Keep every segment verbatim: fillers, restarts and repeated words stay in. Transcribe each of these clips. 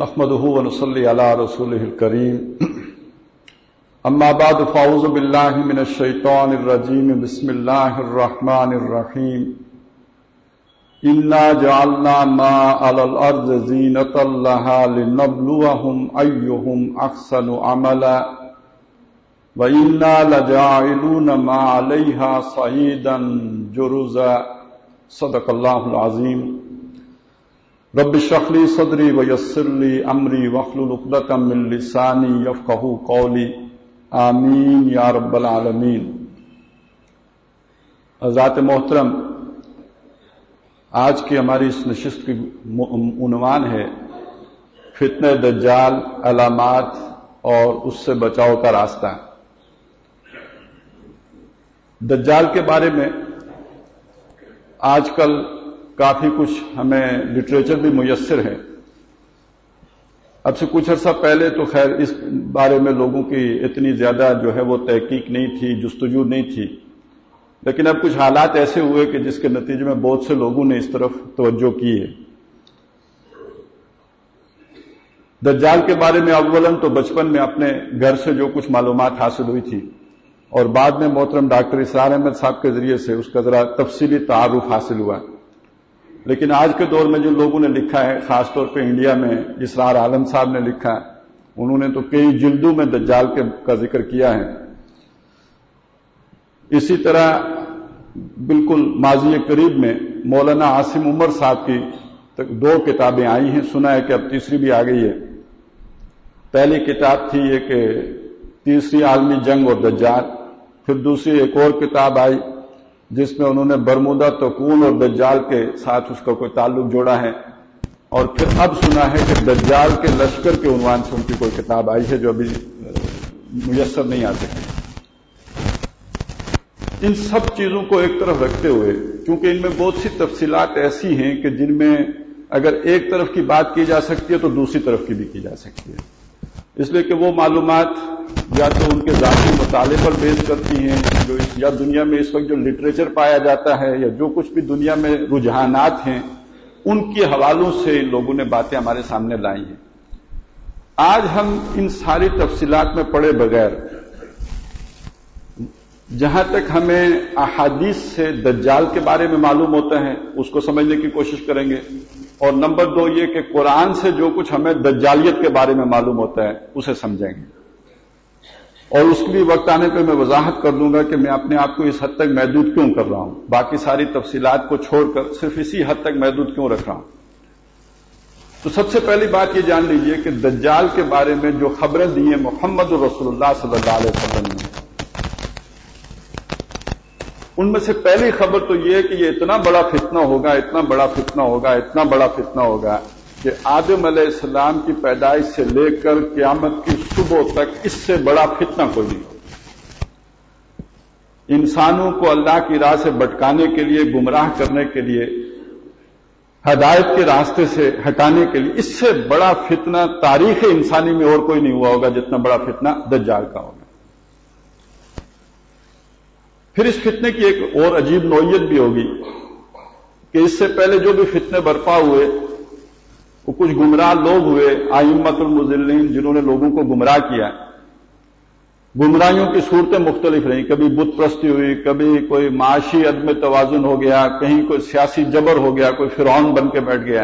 نحمده ونصلي على رسوله الكريم اما بعد فاعوذ بالله من الشيطان الرجيم بسم الله الرحمن الرحيم انا جعلنا ما على الارض زينة لها لنبلوهم ايهم احسن عملا وانا لجاعلون ما عليها صعيدا جرزا صدق الله العظيم رب اشرح لي صدري ويسر لي امري واحلل عقدة من لساني يفقهوا قولي آمین یا رب العالمین۔ حضرات محترم، آج کی ہماری اس نشست کی عنوان ہے فتنہ دجال، علامات اور اس سے بچاؤ کا راستہ۔ دجال کے بارے میں آج کل کافی کچھ ہمیں لٹریچر بھی میسر ہے۔ اب سے کچھ عرصہ پہلے تو خیر اس بارے میں لوگوں کی اتنی زیادہ جو ہے وہ تحقیق نہیں تھی، جستجو نہیں تھی، لیکن اب کچھ حالات ایسے ہوئے کہ جس کے نتیجے میں بہت سے لوگوں نے اس طرف توجہ کی ہے۔ دجال کے بارے میں اولاً تو بچپن میں اپنے گھر سے جو کچھ معلومات حاصل ہوئی تھی اور بعد میں محترم ڈاکٹر اسرار احمد صاحب کے ذریعے سے اس کا ذرا تفصیلی تعارف حاصل ہوا، لیکن آج کے دور میں جن لوگوں نے لکھا ہے، خاص طور پہ انڈیا میں اسرار عالم صاحب نے لکھا ہے، انہوں نے تو کئی جلدوں میں دجال کے کا ذکر کیا ہے۔ اسی طرح بالکل ماضی قریب میں مولانا عاصم عمر صاحب کی دو کتابیں آئی ہیں، سنا ہے کہ اب تیسری بھی آ گئی ہے۔ پہلی کتاب تھی یہ کہ تیسری عالمی جنگ اور دجال، پھر دوسری ایک اور کتاب آئی جس میں انہوں نے برمودا تکون اور دجال کے ساتھ اس کا کوئی تعلق جوڑا ہے، اور پھر اب سنا ہے کہ دجال کے لشکر کے عنوان سے ان کی کوئی کتاب آئی ہے جو ابھی میسر نہیں آ سکی۔ ان سب چیزوں کو ایک طرف رکھتے ہوئے، کیونکہ ان میں بہت سی تفصیلات ایسی ہیں کہ جن میں اگر ایک طرف کی بات کی جا سکتی ہے تو دوسری طرف کی بھی کی جا سکتی ہے، اس لیے کہ وہ معلومات یا تو ان کے ذاتی مطالعے پر بیس کرتی ہیں، جو اس یا دنیا میں اس وقت جو لٹریچر پایا جاتا ہے یا جو کچھ بھی دنیا میں رجحانات ہیں ان کے حوالوں سے ان لوگوں نے باتیں ہمارے سامنے لائی ہیں۔ آج ہم ان ساری تفصیلات میں پڑے بغیر جہاں تک ہمیں احادیث سے دجال کے بارے میں معلوم ہوتا ہے اس کو سمجھنے کی کوشش کریں گے، اور نمبر دو یہ کہ قرآن سے جو کچھ ہمیں دجالیت کے بارے میں معلوم ہوتا ہے اسے سمجھیں گے، اور اس کے لیے وقت آنے پہ میں وضاحت کر دوں گا کہ میں اپنے آپ کو اس حد تک محدود کیوں کر رہا ہوں، باقی ساری تفصیلات کو چھوڑ کر صرف اسی حد تک محدود کیوں رکھ رہا ہوں۔ تو سب سے پہلی بات یہ جان لیجئے کہ دجال کے بارے میں جو خبریں دی ہیں محمد رسول اللہ صلی اللہ علیہ وسلم نے، ان میں سے پہلی خبر تو یہ ہے کہ یہ اتنا بڑا فتنہ ہوگا، اتنا بڑا فتنہ ہوگا، اتنا بڑا فتنہ ہوگا کہ آدم علیہ السلام کی پیدائش سے لے کر قیامت کی صبح تک اس سے بڑا فتنہ کوئی نہیں ہوگا۔ انسانوں کو اللہ کی راہ سے بھٹکانے کے لیے، گمراہ کرنے کے لیے، ہدایت کے راستے سے ہٹانے کے لیے اس سے بڑا فتنہ تاریخ انسانی میں اور کوئی نہیں ہوا ہوگا جتنا بڑا فتنہ دجال کا ہوگا۔ پھر اس فتنے کی ایک اور عجیب نوعیت بھی ہوگی کہ اس سے پہلے جو بھی فتنے برپا ہوئے وہ کچھ گمراہ لوگ ہوئے، ائمۃ المضلین، جنہوں نے لوگوں کو گمراہ کیا۔ گمراہیوں کی صورتیں مختلف رہیں، کبھی بت پرستی ہوئی، کبھی کوئی معاشی عدم توازن ہو گیا، کہیں کوئی سیاسی جبر ہو گیا، کوئی فرعون بن کے بیٹھ گیا۔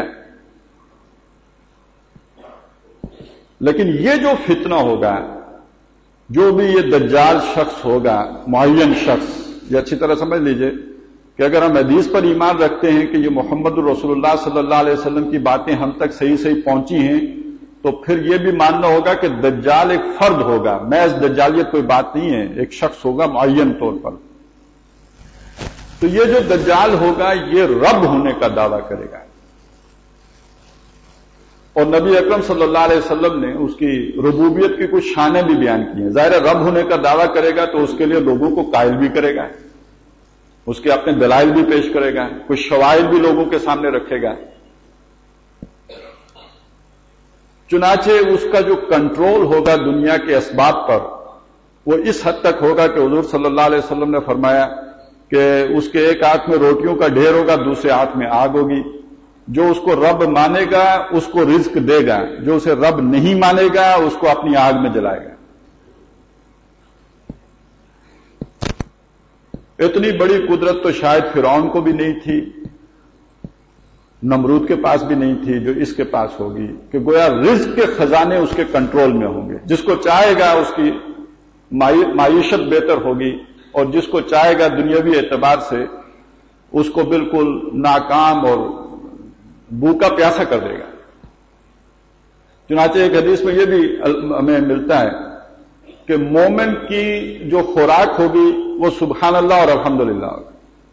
لیکن یہ جو فتنہ ہوگا، جو بھی یہ دجال شخص ہوگا، معین شخص، یہ اچھی طرح سمجھ لیجئے کہ اگر ہم حدیث پر ایمان رکھتے ہیں کہ یہ محمد رسول اللہ صلی اللہ علیہ وسلم کی باتیں ہم تک صحیح صحیح پہنچی ہیں، تو پھر یہ بھی ماننا ہوگا کہ دجال ایک فرد ہوگا، محض دجالیت کوئی بات نہیں ہے، ایک شخص ہوگا معین طور پر۔ تو یہ جو دجال ہوگا یہ رب ہونے کا دعویٰ کرے گا، اور نبی اکرم صلی اللہ علیہ وسلم نے اس کی ربوبیت کی کچھ شانیں بھی بیان کی ہیں۔ ظاہر رب ہونے کا دعویٰ کرے گا تو اس کے لیے لوگوں کو قائل بھی کرے گا، اس کے اپنے دلائل بھی پیش کرے گا، کچھ شواہد بھی لوگوں کے سامنے رکھے گا۔ چنانچہ اس کا جو کنٹرول ہوگا دنیا کے اسباب پر وہ اس حد تک ہوگا کہ حضور صلی اللہ علیہ وسلم نے فرمایا کہ اس کے ایک ہاتھ میں روٹیوں کا ڈھیر ہوگا، دوسرے ہاتھ میں آگ ہوگی، جو اس کو رب مانے گا اس کو رزق دے گا، جو اسے رب نہیں مانے گا اس کو اپنی آگ میں جلائے گا۔ اتنی بڑی قدرت تو شاید فرعون کو بھی نہیں تھی، نمرود کے پاس بھی نہیں تھی جو اس کے پاس ہوگی، کہ گویا رزق کے خزانے اس کے کنٹرول میں ہوں گے۔ جس کو چاہے گا اس کی معیشت بہتر ہوگی، اور جس کو چاہے گا دنیاوی اعتبار سے اس کو بالکل ناکام اور بھوکا پیاسا کر دے گا۔ چنانچہ ایک حدیث میں یہ بھی ہمیں ملتا ہے کہ مومن کی جو خوراک ہوگی وہ سبحان اللہ اور الحمدللہ ہوگی۔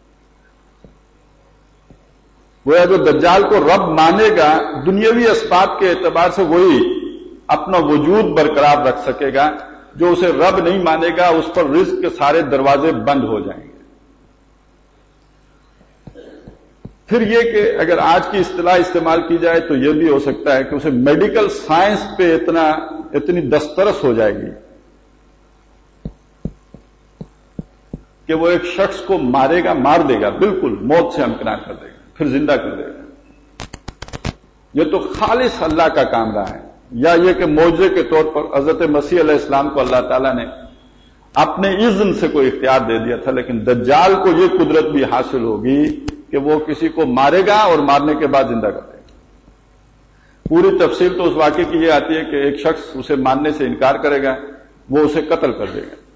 وہ جو دجال کو رب مانے گا دنیاوی اسباب کے اعتبار سے وہی اپنا وجود برقرار رکھ سکے گا، جو اسے رب نہیں مانے گا اس پر رزق کے سارے دروازے بند ہو جائیں گے۔ پھر یہ کہ اگر آج کی اصطلاح استعمال کی جائے تو یہ بھی ہو سکتا ہے کہ اسے میڈیکل سائنس پہ اتنا اتنی دسترس ہو جائے گی کہ وہ ایک شخص کو مارے گا، مار دے گا، بالکل موت سے امکنار کر دے گا، پھر زندہ کر دے گا۔ یہ تو خالص اللہ کا کام رہا ہے، یا یہ کہ معجزے کے طور پر حضرت مسیح علیہ السلام کو اللہ تعالیٰ نے اپنے اذن سے کوئی اختیار دے دیا تھا، لیکن دجال کو یہ قدرت بھی حاصل ہوگی کہ وہ کسی کو مارے گا اور مارنے کے بعد زندہ کر دے گا۔ پوری تفصیل تو اس واقعے کی یہ آتی ہے کہ ایک شخص اسے ماننے سے انکار کرے گا، وہ اسے قتل کر دے گا،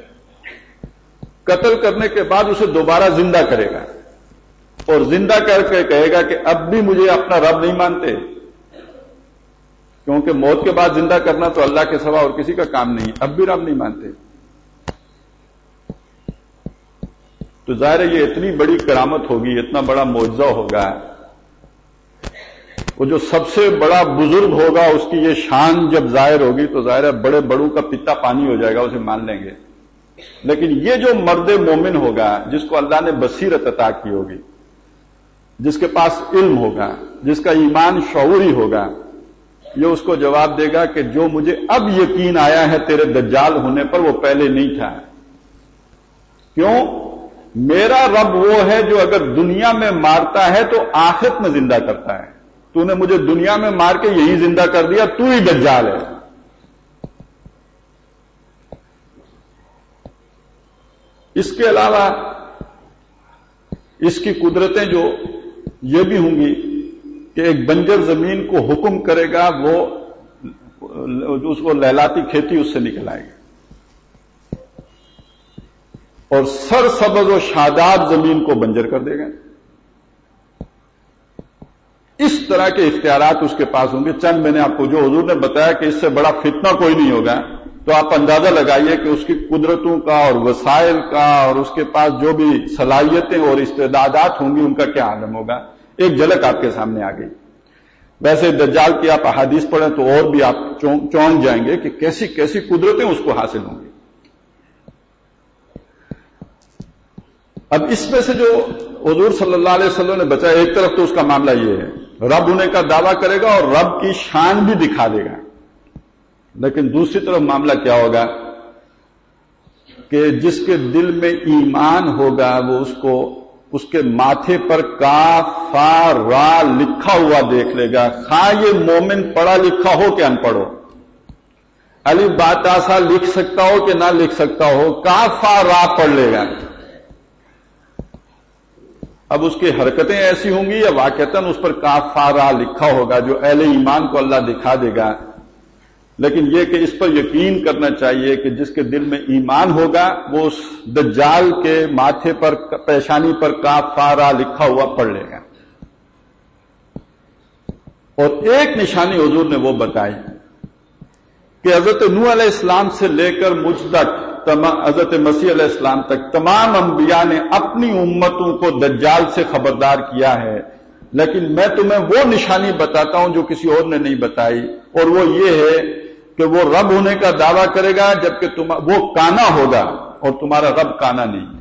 قتل کرنے کے بعد اسے دوبارہ زندہ کرے گا، اور زندہ کر کے کہے گا کہ اب بھی مجھے اپنا رب نہیں مانتے، کیونکہ موت کے بعد زندہ کرنا تو اللہ کے سوا اور کسی کا کام نہیں، اب بھی رب نہیں مانتے۔ تو ظاہر ہے یہ اتنی بڑی کرامت ہوگی، اتنا بڑا معجزہ ہوگا، وہ جو سب سے بڑا بزرگ ہوگا اس کی یہ شان جب ظاہر ہوگی تو ظاہر ہے بڑے بڑوں کا پتا پانی ہو جائے گا، اسے مان لیں گے۔ لیکن یہ جو مرد مومن ہوگا جس کو اللہ نے بصیرت عطا کی ہوگی، جس کے پاس علم ہوگا، جس کا ایمان شعوری ہوگا، یہ اس کو جواب دے گا کہ جو مجھے اب یقین آیا ہے تیرے دجال ہونے پر وہ پہلے نہیں تھا۔ کیوں؟ میرا رب وہ ہے جو اگر دنیا میں مارتا ہے تو آخرت میں زندہ کرتا ہے، تو نے مجھے دنیا میں مار کے یہی زندہ کر دیا، تو ہی دجال ہے۔ اس کے علاوہ اس کی قدرتیں جو یہ بھی ہوں گی کہ ایک بنجر زمین کو حکم کرے گا، وہ اس کو لہلاتی کھیتی اس سے نکل آئے گی، اور سر سبز و شاداب زمین کو بنجر کر دے گا۔ اس طرح کے اختیارات اس کے پاس ہوں گے۔ چند میں نے آپ کو جو حضور نے بتایا کہ اس سے بڑا فتنہ کوئی نہیں ہوگا، تو آپ اندازہ لگائیے کہ اس کی قدرتوں کا اور وسائل کا اور اس کے پاس جو بھی صلاحیتیں اور استعدادات ہوں گی ان کا کیا عالم ہوگا۔ ایک جھلک آپ کے سامنے آ گئی۔ ویسے دجال کی آپ احادیث پڑھیں تو اور بھی آپ چونک جائیں گے کہ کیسی کیسی قدرتیں اس کو حاصل ہوں گی۔ اب اس میں سے جو حضور صلی اللہ علیہ وسلم نے بچایا، ایک طرف تو اس کا معاملہ یہ ہے رب ہونے کا دعویٰ کرے گا اور رب کی شان بھی دکھا دے گا، لیکن دوسری طرف معاملہ کیا ہوگا کہ جس کے دل میں ایمان ہوگا وہ اس کو اس کے ماتھے پر کاف فا را لکھا ہوا دیکھ لے گا، خواہ یہ مومن پڑھا لکھا ہو کہ ان پڑھ ہو، الف با تا سا لکھ سکتا ہو کہ نہ لکھ سکتا ہو، کاف فا را پڑھ لے گا۔ اب اس کی حرکتیں ایسی ہوں گی یا واقعتاً اس پر کاف فا را لکھا ہوگا جو اہل ایمان کو اللہ دکھا دے گا، لیکن یہ کہ اس پر یقین کرنا چاہیے کہ جس کے دل میں ایمان ہوگا وہ اس دجال کے ماتھے پر پیشانی پر کاف فا را لکھا ہوا پڑھ لے گا۔ اور ایک نشانی حضور نے وہ بتائی کہ حضرت نوح علیہ السلام سے لے کر مجھ تک، حضرت مسیح علیہ السلام تک تمام انبیاء نے اپنی امتوں کو دجال سے خبردار کیا ہے، لیکن میں تمہیں وہ نشانی بتاتا ہوں جو کسی اور نے نہیں بتائی، اور وہ یہ ہے کہ وہ رب ہونے کا دعویٰ کرے گا جبکہ تم وہ کانا ہوگا اور تمہارا رب کانا نہیں ہے،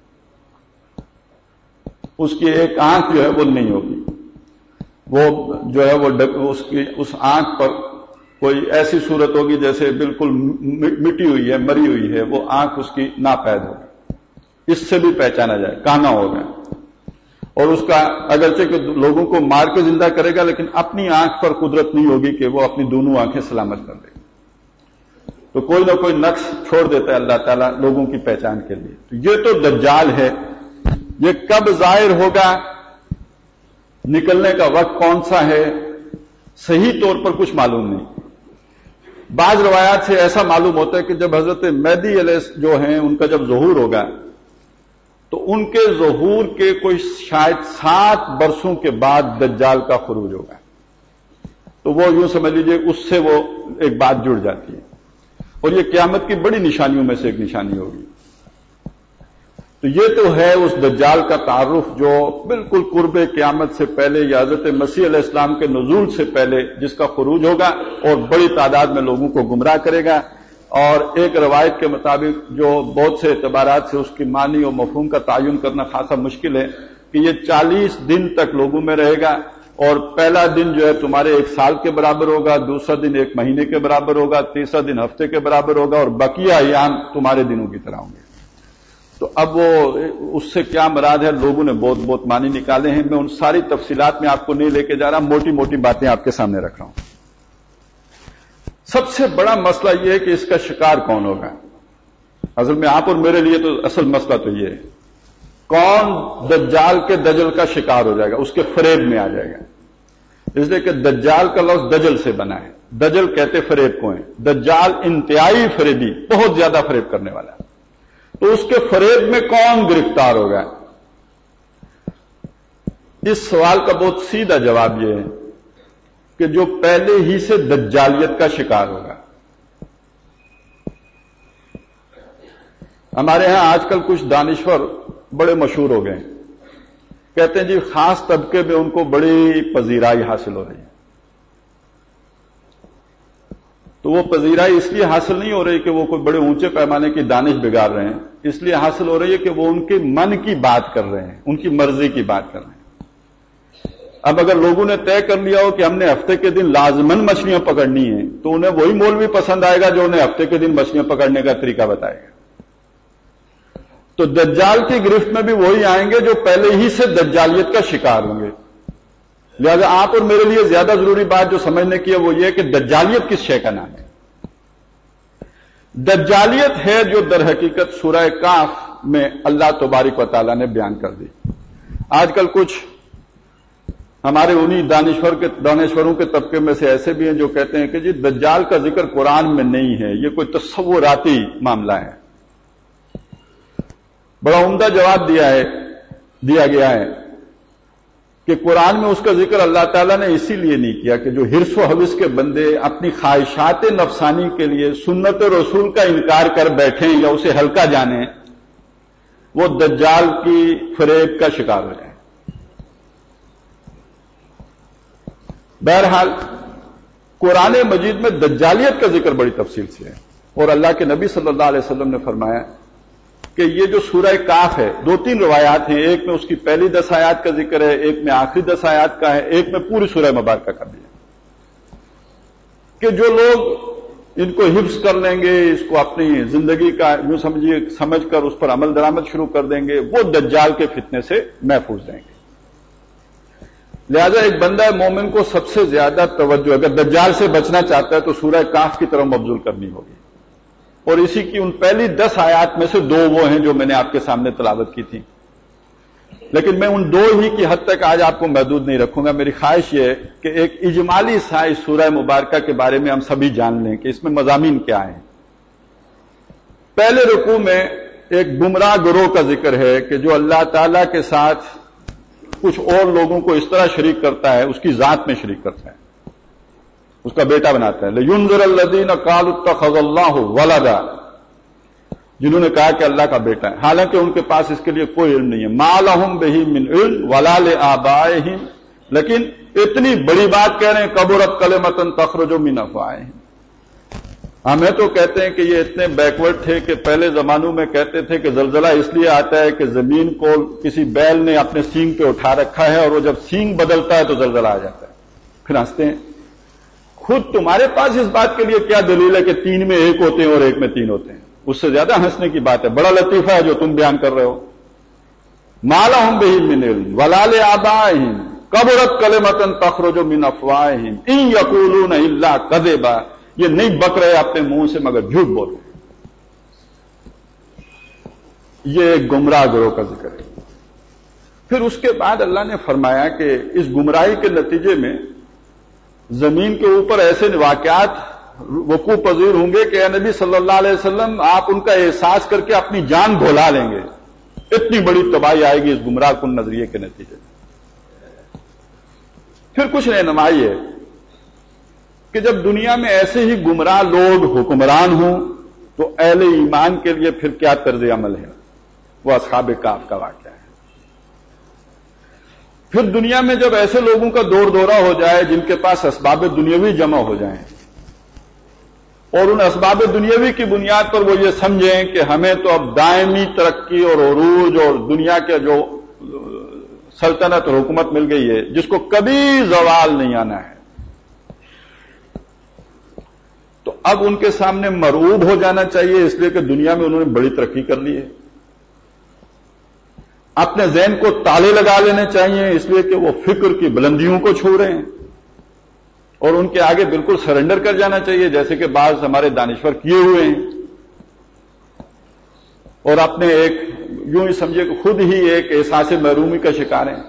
اس کی ایک آنکھ جو ہے وہ نہیں ہوگی، وہ جو ہے وہ اس کی اس آنکھ پر کوئی ایسی صورت ہوگی جیسے بالکل مٹی ہوئی ہے، مری ہوئی ہے، وہ آنکھ اس کی ناپید ہوگی، اس سے بھی پہچانا جائے، کانا ہوگا۔ اور اس کا اگرچہ کہ لوگوں کو مار کے زندہ کرے گا لیکن اپنی آنکھ پر قدرت نہیں ہوگی کہ وہ اپنی دونوں آنکھیں سلامت کر دے گا. تو کوئی نہ کوئی نقص چھوڑ دیتا ہے اللہ تعالیٰ لوگوں کی پہچان کے لیے. تو یہ تو دجال ہے. یہ کب ظاہر ہوگا، نکلنے کا وقت کون سا ہے، صحیح طور پر کچھ معلوم نہیں. بعض روایات سے ایسا معلوم ہوتا ہے کہ جب حضرت مہدی علیہ جو ہیں ان کا جب ظہور ہوگا تو ان کے ظہور کے کوئی شاید سات برسوں کے بعد دجال کا خروج ہوگا. تو وہ یوں سمجھ لیجئے اس سے وہ ایک بات جڑ جاتی ہے اور یہ قیامت کی بڑی نشانیوں میں سے ایک نشانی ہوگی. تو یہ تو ہے اس دجال کا تعارف جو بالکل قرب قیامت سے پہلے یا حضرت مسیح علیہ السلام کے نزول سے پہلے جس کا خروج ہوگا اور بڑی تعداد میں لوگوں کو گمراہ کرے گا. اور ایک روایت کے مطابق جو بہت سے اعتبارات سے اس کی معنی اور مفہوم کا تعین کرنا خاصا مشکل ہے کہ یہ چالیس دن تک لوگوں میں رہے گا اور پہلا دن جو ہے تمہارے ایک سال کے برابر ہوگا، دوسرا دن ایک مہینے کے برابر ہوگا، تیسرا دن ہفتے کے برابر ہوگا اور بقیہ ایام تمہارے دنوں کی طرح ہوں گے. تو اب وہ اس سے کیا مراد ہے، لوگوں نے بہت بہت معنی نکالے ہیں. میں ان ساری تفصیلات میں آپ کو نہیں لے کے جا رہا، موٹی موٹی باتیں آپ کے سامنے رکھ رہا ہوں. سب سے بڑا مسئلہ یہ ہے کہ اس کا شکار کون ہوگا. اصل میں آپ اور میرے لیے تو اصل مسئلہ تو یہ ہے کون دجال کے دجل کا شکار ہو جائے گا، اس کے فریب میں آ جائے گا. اس لیے کہ دجال کا لفظ دجل سے بنا ہے. دجل کہتے فریب کو ہیں. دجال انتہائی فریبی، بہت زیادہ فریب کرنے والا ہے. تو اس کے فریب میں کون گرفتار ہوگا؟ اس سوال کا بہت سیدھا جواب یہ ہے کہ جو پہلے ہی سے دجالیت کا شکار ہوگا. ہمارے ہاں آج کل کچھ دانشور بڑے مشہور ہو گئے ہیں، کہتے ہیں جی خاص طبقے میں ان کو بڑی پذیرائی حاصل ہو رہی ہے. تو وہ پذیرائی اس لیے حاصل نہیں ہو رہی کہ وہ کوئی بڑے اونچے پیمانے کی دانش بگاڑ رہے ہیں، اس لیے حاصل ہو رہی ہے کہ وہ ان کے من کی بات کر رہے ہیں، ان کی مرضی کی بات کر رہے ہیں. اب اگر لوگوں نے طے کر لیا ہو کہ ہم نے ہفتے کے دن لازمن مچھلیاں پکڑنی ہیں تو انہیں وہی مولوی پسند آئے گا جو انہیں ہفتے کے دن مچھلیاں پکڑنے کا طریقہ بتائے گا. تو دجال کی گرفت میں بھی وہی آئیں گے جو پہلے ہی سے دجالیت کا شکار ہوں گے. لہذا آپ اور میرے لیے زیادہ ضروری بات جو سمجھنے کی ہے وہ یہ کہ دجالیت کس شے کا نام ہے. دجالیت ہے جو در حقیقت سورہ کاف میں اللہ تبارک و تعالیٰ نے بیان کر دی. آج کل کچھ ہمارے انہی دانشور کے دانشوروں کے طبقے میں سے ایسے بھی ہیں جو کہتے ہیں کہ جی دجال کا ذکر قرآن میں نہیں ہے، یہ کوئی تصوراتی معاملہ ہے. بڑا عمدہ جواب دیا ہے دیا گیا ہے کہ قرآن میں اس کا ذکر اللہ تعالیٰ نے اسی لیے نہیں کیا کہ جو حرص و حوث کے بندے اپنی خواہشات نفسانی کے لیے سنت رسول کا انکار کر بیٹھیں یا اسے ہلکا جانیں، وہ دجال کی فریب کا شکار ہو جائیں. بہرحال قرآن مجید میں دجالیت کا ذکر بڑی تفصیل سے ہے اور اللہ کے نبی صلی اللہ علیہ وسلم نے فرمایا کہ یہ جو سورہ کاف ہے، دو تین روایات ہیں، ایک میں اس کی پہلی دس آیات کا ذکر ہے، ایک میں آخری دس آیات کا ہے، ایک میں پوری سورہ مبارکہ کا بھی ہے کہ جو لوگ ان کو حفظ کر لیں گے، اس کو اپنی زندگی کا یوں سمجھیے سمجھ کر اس پر عمل درآمد شروع کر دیں گے، وہ دجال کے فتنے سے محفوظ رہیں گے. لہذا ایک بندہ مومن کو سب سے زیادہ توجہ اگر دجال سے بچنا چاہتا ہے تو سورہ کاف کی طرف مبذول کرنی ہوگی. اور اسی کی ان پہلی دس آیات میں سے دو وہ ہیں جو میں نے آپ کے سامنے تلاوت کی تھی. لیکن میں ان دو ہی کی حد تک آج آپ کو محدود نہیں رکھوں گا. میری خواہش یہ ہے کہ ایک اجمالی سا اس سورہ مبارکہ کے بارے میں ہم سبھی جان لیں کہ اس میں مضامین کیا ہیں. پہلے رکوع میں ایک گمراہ گروہ کا ذکر ہے کہ جو اللہ تعالی کے ساتھ کچھ اور لوگوں کو اس طرح شریک کرتا ہے، اس کی ذات میں شریک کرتا ہے، اس کا بیٹا بناتا ہے. لَيُنذِرَ الَّذِينَ قَالُوا اتَّخَذَ اللَّهُ وَلَدًا، جنہوں نے کہا کہ اللہ کا بیٹا ہے، حالانکہ ان کے پاس اس کے لیے کوئی علم نہیں ہے. مَا لَهُم بِهِ مِنْ عِلْمٍ وَلَا لِآبَائِهِمْ، لیکن اتنی بڑی بات کہہ رہے ہیں کبرت کلمۃ تخرج من افواہہم. ہمیں تو کہتے ہیں کہ یہ اتنے بیکورڈ تھے کہ پہلے زمانوں میں کہتے تھے کہ زلزلہ اس لیے آتا ہے کہ زمین کو کسی بیل نے اپنے سینگ پہ اٹھا رکھا ہے اور وہ جب سینگ بدلتا ہے تو زلزلہ آ جاتا ہے. پھر ہنستے ہیں. خود تمہارے پاس اس بات کے لیے کیا دلیل ہے کہ تین میں ایک ہوتے ہیں اور ایک میں تین ہوتے ہیں؟ اس سے زیادہ ہنسنے کی بات ہے. بڑا لطیفہ ہے جو تم بیان کر رہے ہو. ما لهم به من علم ولا لآبائهم کبرت کلمۃ تخرج من افواہہم ان یقولون الا کذبا، یہ نہیں بک رہے اپنے منہ سے مگر جھوٹ بول رہے۔ یہ ایک گمراہ گروہ کا ذکر ہے۔ پھر اس کے بعد اللہ نے فرمایا کہ اس گمراہی کے نتیجے میں زمین کے اوپر ایسے واقعات وقوع پذیر ہوں گے کہ اے نبی صلی اللہ علیہ وسلم آپ ان کا احساس کر کے اپنی جان گھولا لیں گے، اتنی بڑی تباہی آئے گی اس گمراہ کن نظریے کے نتیجے میں۔ پھر کچھ رہنمائی ہے کہ جب دنیا میں ایسے ہی گمراہ لوگ حکمران ہوں تو اہل ایمان کے لیے پھر کیا طرز عمل ہے، وہ اصحاب کہف کا واقعہ ہے۔ پھر دنیا میں جب ایسے لوگوں کا دور دورہ ہو جائے جن کے پاس اسباب دنیاوی جمع ہو جائیں اور ان اسباب دنیاوی کی بنیاد پر وہ یہ سمجھیں کہ ہمیں تو اب دائمی ترقی اور عروج اور دنیا کے جو سلطنت اور حکومت مل گئی ہے جس کو کبھی زوال نہیں آنا ہے، تو اب ان کے سامنے مرعوب ہو جانا چاہیے، اس لیے کہ دنیا میں انہوں نے بڑی ترقی کر لی ہے۔ اپنے ذہن کو تالے لگا لینے چاہیے، اس لیے کہ وہ فکر کی بلندیوں کو چھو رہے ہیں، اور ان کے آگے بالکل سرنڈر کر جانا چاہیے جیسے کہ بعض ہمارے دانشور کیے ہوئے ہیں، اور اپنے ایک یوں ہی سمجھے کہ خود ہی ایک احساس محرومی کا شکار ہیں۔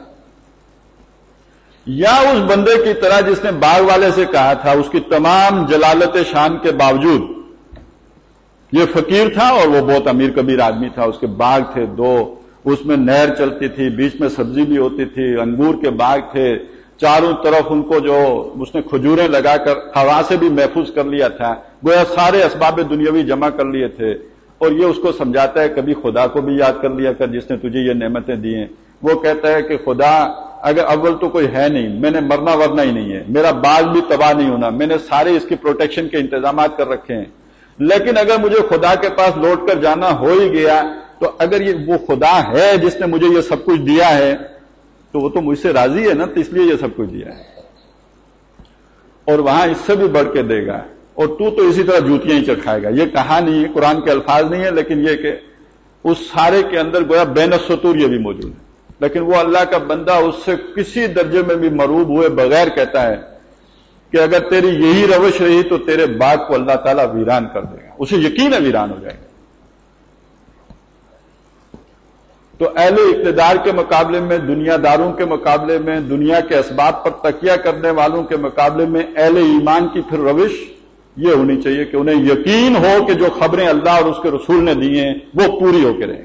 یا اس بندے کی طرح جس نے باغ والے سے کہا تھا، اس کی تمام جلالت شان کے باوجود یہ فقیر تھا اور وہ بہت امیر کبیر آدمی تھا، اس کے باغ تھے دو، اس میں نہر چلتی تھی، بیچ میں سبزی بھی ہوتی تھی، انگور کے باغ تھے، چاروں طرف ان کو جو اس نے کھجوریں لگا کر ہوا سے بھی محفوظ کر لیا تھا، گویا سارے اسباب دنیاوی جمع کر لیے تھے، اور یہ اس کو سمجھاتا ہے کبھی خدا کو بھی یاد کر لیا کر جس نے تجھے یہ نعمتیں دی ہیں۔ وہ کہتا ہے کہ خدا اگر اول تو کوئی ہے نہیں، میں نے مرنا ورنا ہی نہیں ہے، میرا باغ بھی تباہ نہیں ہونا، میں نے سارے اس کی پروٹیکشن کے انتظامات کر رکھے ہیں، لیکن اگر مجھے خدا کے پاس لوٹ کر جانا ہو ہی گیا تو اگر یہ وہ خدا ہے جس نے مجھے یہ سب کچھ دیا ہے تو وہ تو مجھ سے راضی ہے نا، تو اس لیے یہ سب کچھ دیا ہے، اور وہاں اس سے بھی بڑھ کے دے گا، اور تو تو اسی طرح جوتیاں ہی چکھائے گا۔ یہ کہا نہیں ہے، قرآن کے الفاظ نہیں ہے، لیکن یہ کہ اس سارے کے اندر گویا بین السطور یہ بھی موجود ہے، لیکن وہ اللہ کا بندہ اس سے کسی درجے میں بھی مروب ہوئے بغیر کہتا ہے کہ اگر تیری یہی روش رہی تو تیرے باغ کو اللہ تعالیٰ ویران کر دے گا، اسے یقین ہے ویران ہو جائے گا۔ تو اہل اقتدار کے مقابلے میں، دنیا داروں کے مقابلے میں، دنیا کے اسباب پر تکیہ کرنے والوں کے مقابلے میں اہل ایمان کی پھر روش یہ ہونی چاہیے کہ انہیں یقین ہو کہ جو خبریں اللہ اور اس کے رسول نے دی ہیں وہ پوری ہو کے رہیں گی۔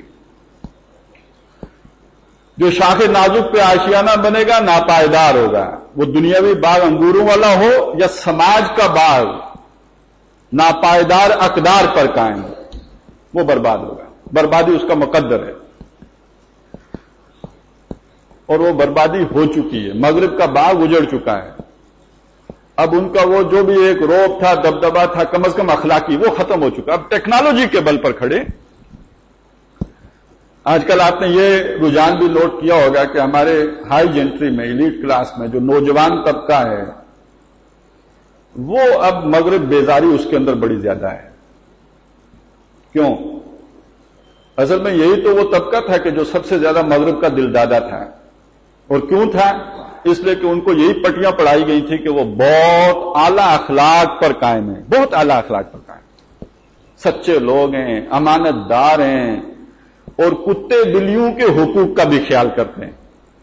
جو شاخ نازک پہ آشیانہ بنے گا ناپائیدار ہوگا، وہ دنیاوی باغ انگوروں والا ہو یا سماج کا باغ ناپائیدار اقدار پر قائم ہو، وہ برباد ہوگا، بربادی اس کا مقدر ہے، اور وہ بربادی ہو چکی ہے۔ مغرب کا باغ اجڑ چکا ہے، اب ان کا وہ جو بھی ایک روب تھا، دبدبا تھا، کم از کم اخلاقی، وہ ختم ہو چکا، اب ٹیکنالوجی کے بل پر کھڑے۔ آج کل آپ نے یہ رجحان بھی نوٹ کیا ہوگا کہ ہمارے ہائی جینٹری میں، ایلیٹ کلاس میں جو نوجوان طبقہ ہے وہ اب مغرب بیزاری اس کے اندر بڑی زیادہ ہے۔ کیوں؟ اصل میں یہی تو وہ طبقہ تھا کہ جو سب سے زیادہ مغرب کا دل دادا تھا، اور کیوں تھا؟ اس لیے کہ ان کو یہی پٹیاں پڑھائی گئی تھی کہ وہ بہت اعلیٰ اخلاق پر قائم ہیں، بہت اعلیٰ اخلاق پر قائم، سچے لوگ ہیں، امانت دار ہیں، اور کتے بلیوں کے حقوق کا بھی خیال کرتے ہیں۔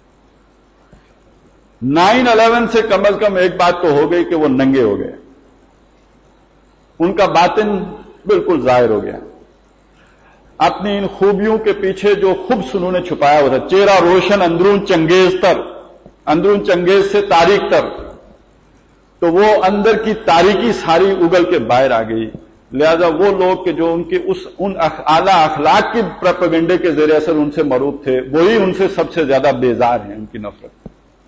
نائن الیون سے کم از کم ایک بات تو ہو گئی کہ وہ ننگے ہو گئے، ان کا باطن بالکل ظاہر ہو گیا، اپنی ان خوبیوں کے پیچھے جو خبث انہوں نے چھپایا ہوا تھا، چہرہ روشن اندرون چنگیز تر، اندرون چنگیز سے تاریک تر، تو وہ اندر کی تاریکی ساری اگل کے باہر آ گئی۔ لہذا وہ لوگ کہ جو ان کے اس ان اعلیٰ اخلاق کی پروپیگنڈے کے زیر اثر ان سے مروب تھے، وہی ان سے سب سے زیادہ بیزار ہیں، ان کی نفرت۔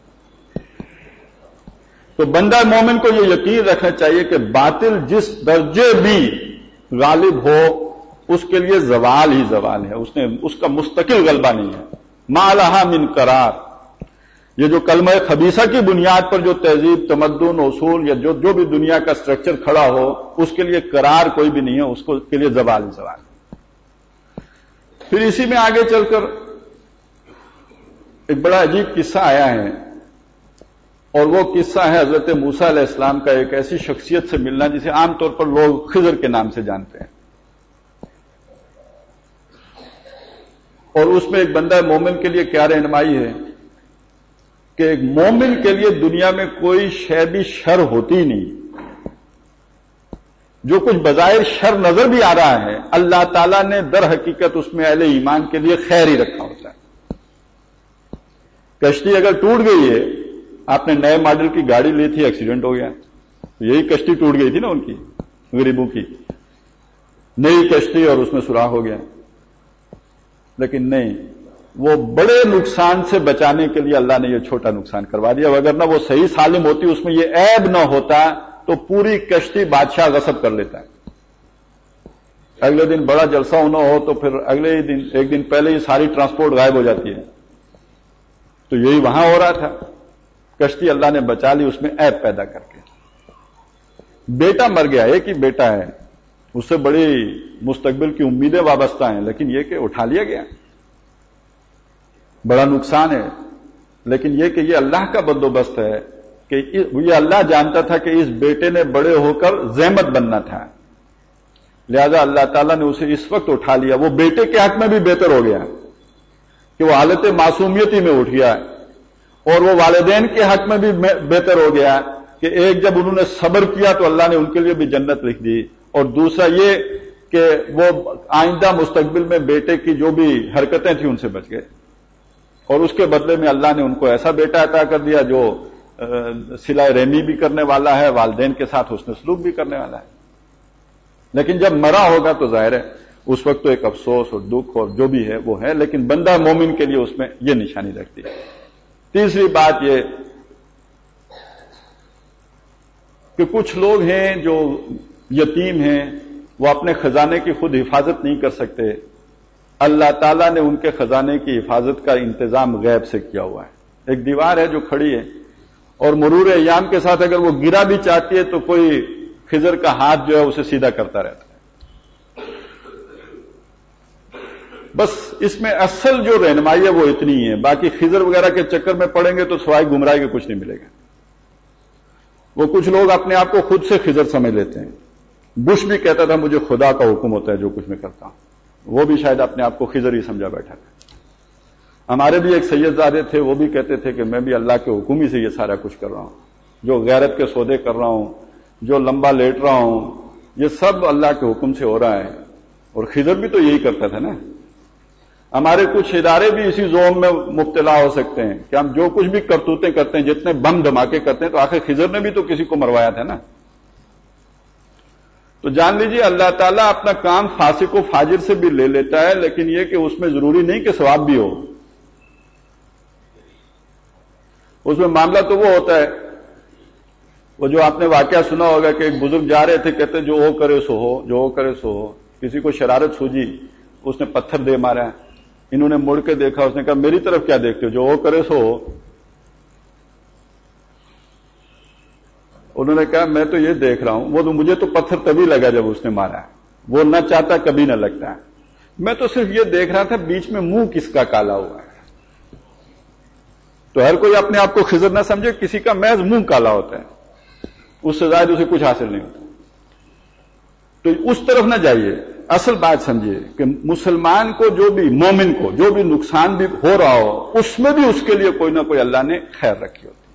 تو بندہ مومن کو یہ یقین رکھنا چاہیے کہ باطل جس درجے بھی غالب ہو اس کے لیے زوال ہی زوال ہے، اس نے اس کا مستقل غلبہ نہیں ہے۔ ما لہا من قرار، یہ جو کلمہ خبیثہ کی بنیاد پر جو تہذیب، تمدن، اصول یا جو جو بھی دنیا کا سٹرکچر کھڑا ہو اس کے لیے قرار کوئی بھی نہیں ہے، اس کو کے لیے زوال ہی زوال۔ پھر اسی میں آگے چل کر ایک بڑا عجیب قصہ آیا ہے، اور وہ قصہ ہے حضرت موسیٰ علیہ السلام کا ایک ایسی شخصیت سے ملنا جسے عام طور پر لوگ خضر کے نام سے جانتے ہیں. اور اس میں ایک بندہ مومن کے لیے کیا رہنمائی ہے کہ ایک مومن کے لیے دنیا میں کوئی شے بھی شر ہوتی نہیں. جو کچھ بظاہر شر نظر بھی آ رہا ہے، اللہ تعالیٰ نے در حقیقت اس میں اہل ایمان کے لیے خیر ہی رکھا ہوتا ہے. کشتی اگر ٹوٹ گئی ہے، آپ نے نئے ماڈل کی گاڑی لی تھی، ایکسیڈنٹ ہو گیا، یہی کشتی ٹوٹ گئی تھی نا ان کی، غریبوں کی نئی کشتی، اور اس میں سوراخ ہو گیا. لیکن نہیں، وہ بڑے نقصان سے بچانے کے لیے اللہ نے یہ چھوٹا نقصان کروا دیا. اگر نہ وہ صحیح سالم ہوتی، اس میں یہ عیب نہ ہوتا تو پوری کشتی بادشاہ غصب کر لیتا ہے. اگلے دن بڑا جلسہ ہونا ہو تو پھر اگلے ہی دن ایک دن پہلے ہی ساری ٹرانسپورٹ غائب ہو جاتی ہے. تو یہی وہاں ہو رہا تھا، کشتی اللہ نے بچا لی اس میں عیب پیدا کر کے. بیٹا مر گیا، ایک ہی بیٹا ہے، اس سے بڑی مستقبل کی امیدیں وابستہ ہیں، لیکن یہ کہ اٹھا لیا گیا، بڑا نقصان ہے. لیکن یہ کہ یہ اللہ کا بندوبست ہے کہ یہ اللہ جانتا تھا کہ اس بیٹے نے بڑے ہو کر زحمت بننا تھا، لہذا اللہ تعالیٰ نے اسے اس وقت اٹھا لیا. وہ بیٹے کے حق میں بھی بہتر ہو گیا کہ وہ حالت معصومیت ہی میں اٹھ گیا، اور وہ والدین کے حق میں بھی بہتر ہو گیا کہ ایک جب انہوں نے صبر کیا تو اللہ نے ان کے لیے بھی جنت لکھ دی، اور دوسرا یہ کہ وہ آئندہ مستقبل میں بیٹے کی جو بھی حرکتیں تھیں ان سے بچ گئے، اور اس کے بدلے میں اللہ نے ان کو ایسا بیٹا عطا کر دیا جو صلہ رحمی بھی کرنے والا ہے، والدین کے ساتھ حسن سلوک بھی کرنے والا ہے. لیکن جب مرا ہوگا تو ظاہر ہے اس وقت تو ایک افسوس اور دکھ اور جو بھی ہے وہ ہے، لیکن بندہ مومن کے لیے اس میں یہ نشانی رکھتی ہے. تیسری بات یہ کہ کچھ لوگ ہیں جو یتیم ہیں، وہ اپنے خزانے کی خود حفاظت نہیں کر سکتے. اللہ تعالیٰ نے ان کے خزانے کی حفاظت کا انتظام غیب سے کیا ہوا ہے. ایک دیوار ہے جو کھڑی ہے، اور مرور ایام کے ساتھ اگر وہ گرا بھی چاہتی ہے تو کوئی خضر کا ہاتھ جو ہے اسے سیدھا کرتا رہتا ہے. بس اس میں اصل جو رہنمائی ہے وہ اتنی ہے، باقی خضر وغیرہ کے چکر میں پڑیں گے تو سوائے گمراہی کے کچھ نہیں ملے گا. وہ کچھ لوگ اپنے آپ کو خود سے خضر سمجھ لیتے ہیں. بش بھی کہتا تھا مجھے خدا کا حکم ہوتا ہے جو کچھ میں کرتا ہوں، وہ بھی شاید اپنے آپ کو خضر ہی سمجھا بیٹھا تھا. ہمارے بھی ایک سید زادے تھے، وہ بھی کہتے تھے کہ میں بھی اللہ کے حکم ہی سے یہ سارا کچھ کر رہا ہوں، جو غیرت کے سودے کر رہا ہوں، جو لمبا لیٹ رہا ہوں، یہ سب اللہ کے حکم سے ہو رہا ہے. اور خضر بھی تو یہی کرتا تھا نا. ہمارے کچھ ادارے بھی اسی زوم میں مبتلا ہو سکتے ہیں کہ ہم جو کچھ بھی کرتوتیں کرتے ہیں، جتنے بم دھماکے کرتے ہیں، تو آخر خضر نے بھی تو کسی کو مروایا تھا نا. تو جان لیجیے اللہ تعالیٰ اپنا کام فاسق و فاجر سے بھی لے لیتا ہے، لیکن یہ کہ اس میں ضروری نہیں کہ ثواب بھی ہو. اس میں معاملہ تو وہ ہوتا ہے، وہ جو آپ نے واقعہ سنا ہوگا کہ ایک بزرگ جا رہے تھے، کہتے جو ہو کرے سو ہو، جو ہو کرے سو ہو. کسی کو شرارت سوجی، اس نے پتھر دے مارا. انہوں نے مڑ کے دیکھا، اس نے کہا میری طرف کیا دیکھتے ہو، جو ہو کرے سو ہو. انہوں نے کہا میں تو یہ دیکھ رہا ہوں، وہ تو مجھے تو پتھر تبھی لگا جب اس نے مارا، وہ نہ چاہتا کبھی نہ لگتا. میں تو صرف یہ دیکھ رہا تھا بیچ میں منہ کس کا کالا ہوا ہے. تو ہر کوئی اپنے آپ کو خضر نہ سمجھے، کسی کا محض منہ کالا ہوتا ہے، اس سے زائد اسے کچھ حاصل نہیں ہوتا. تو اس طرف نہ جائیے. اصل بات سمجھیے کہ مسلمان کو جو بھی، مومن کو جو بھی نقصان بھی ہو رہا ہو، اس میں بھی اس کے لیے کوئی نہ کوئی اللہ نے خیر رکھی ہوتی.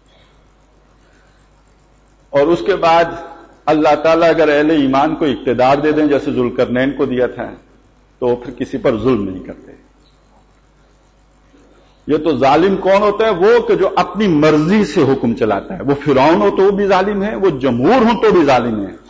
اور اس کے بعد اللہ تعالیٰ اگر اہل ایمان کو اقتدار دے دیں جیسے ذوالقرنین کو دیا تھا، تو پھر کسی پر ظلم نہیں کرتے. یہ تو ظالم کون ہوتا ہے؟ وہ کہ جو اپنی مرضی سے حکم چلاتا ہے. وہ فرعون ہو تو وہ بھی ظالم ہے، وہ جمہور ہوں تو بھی ظالم ہے.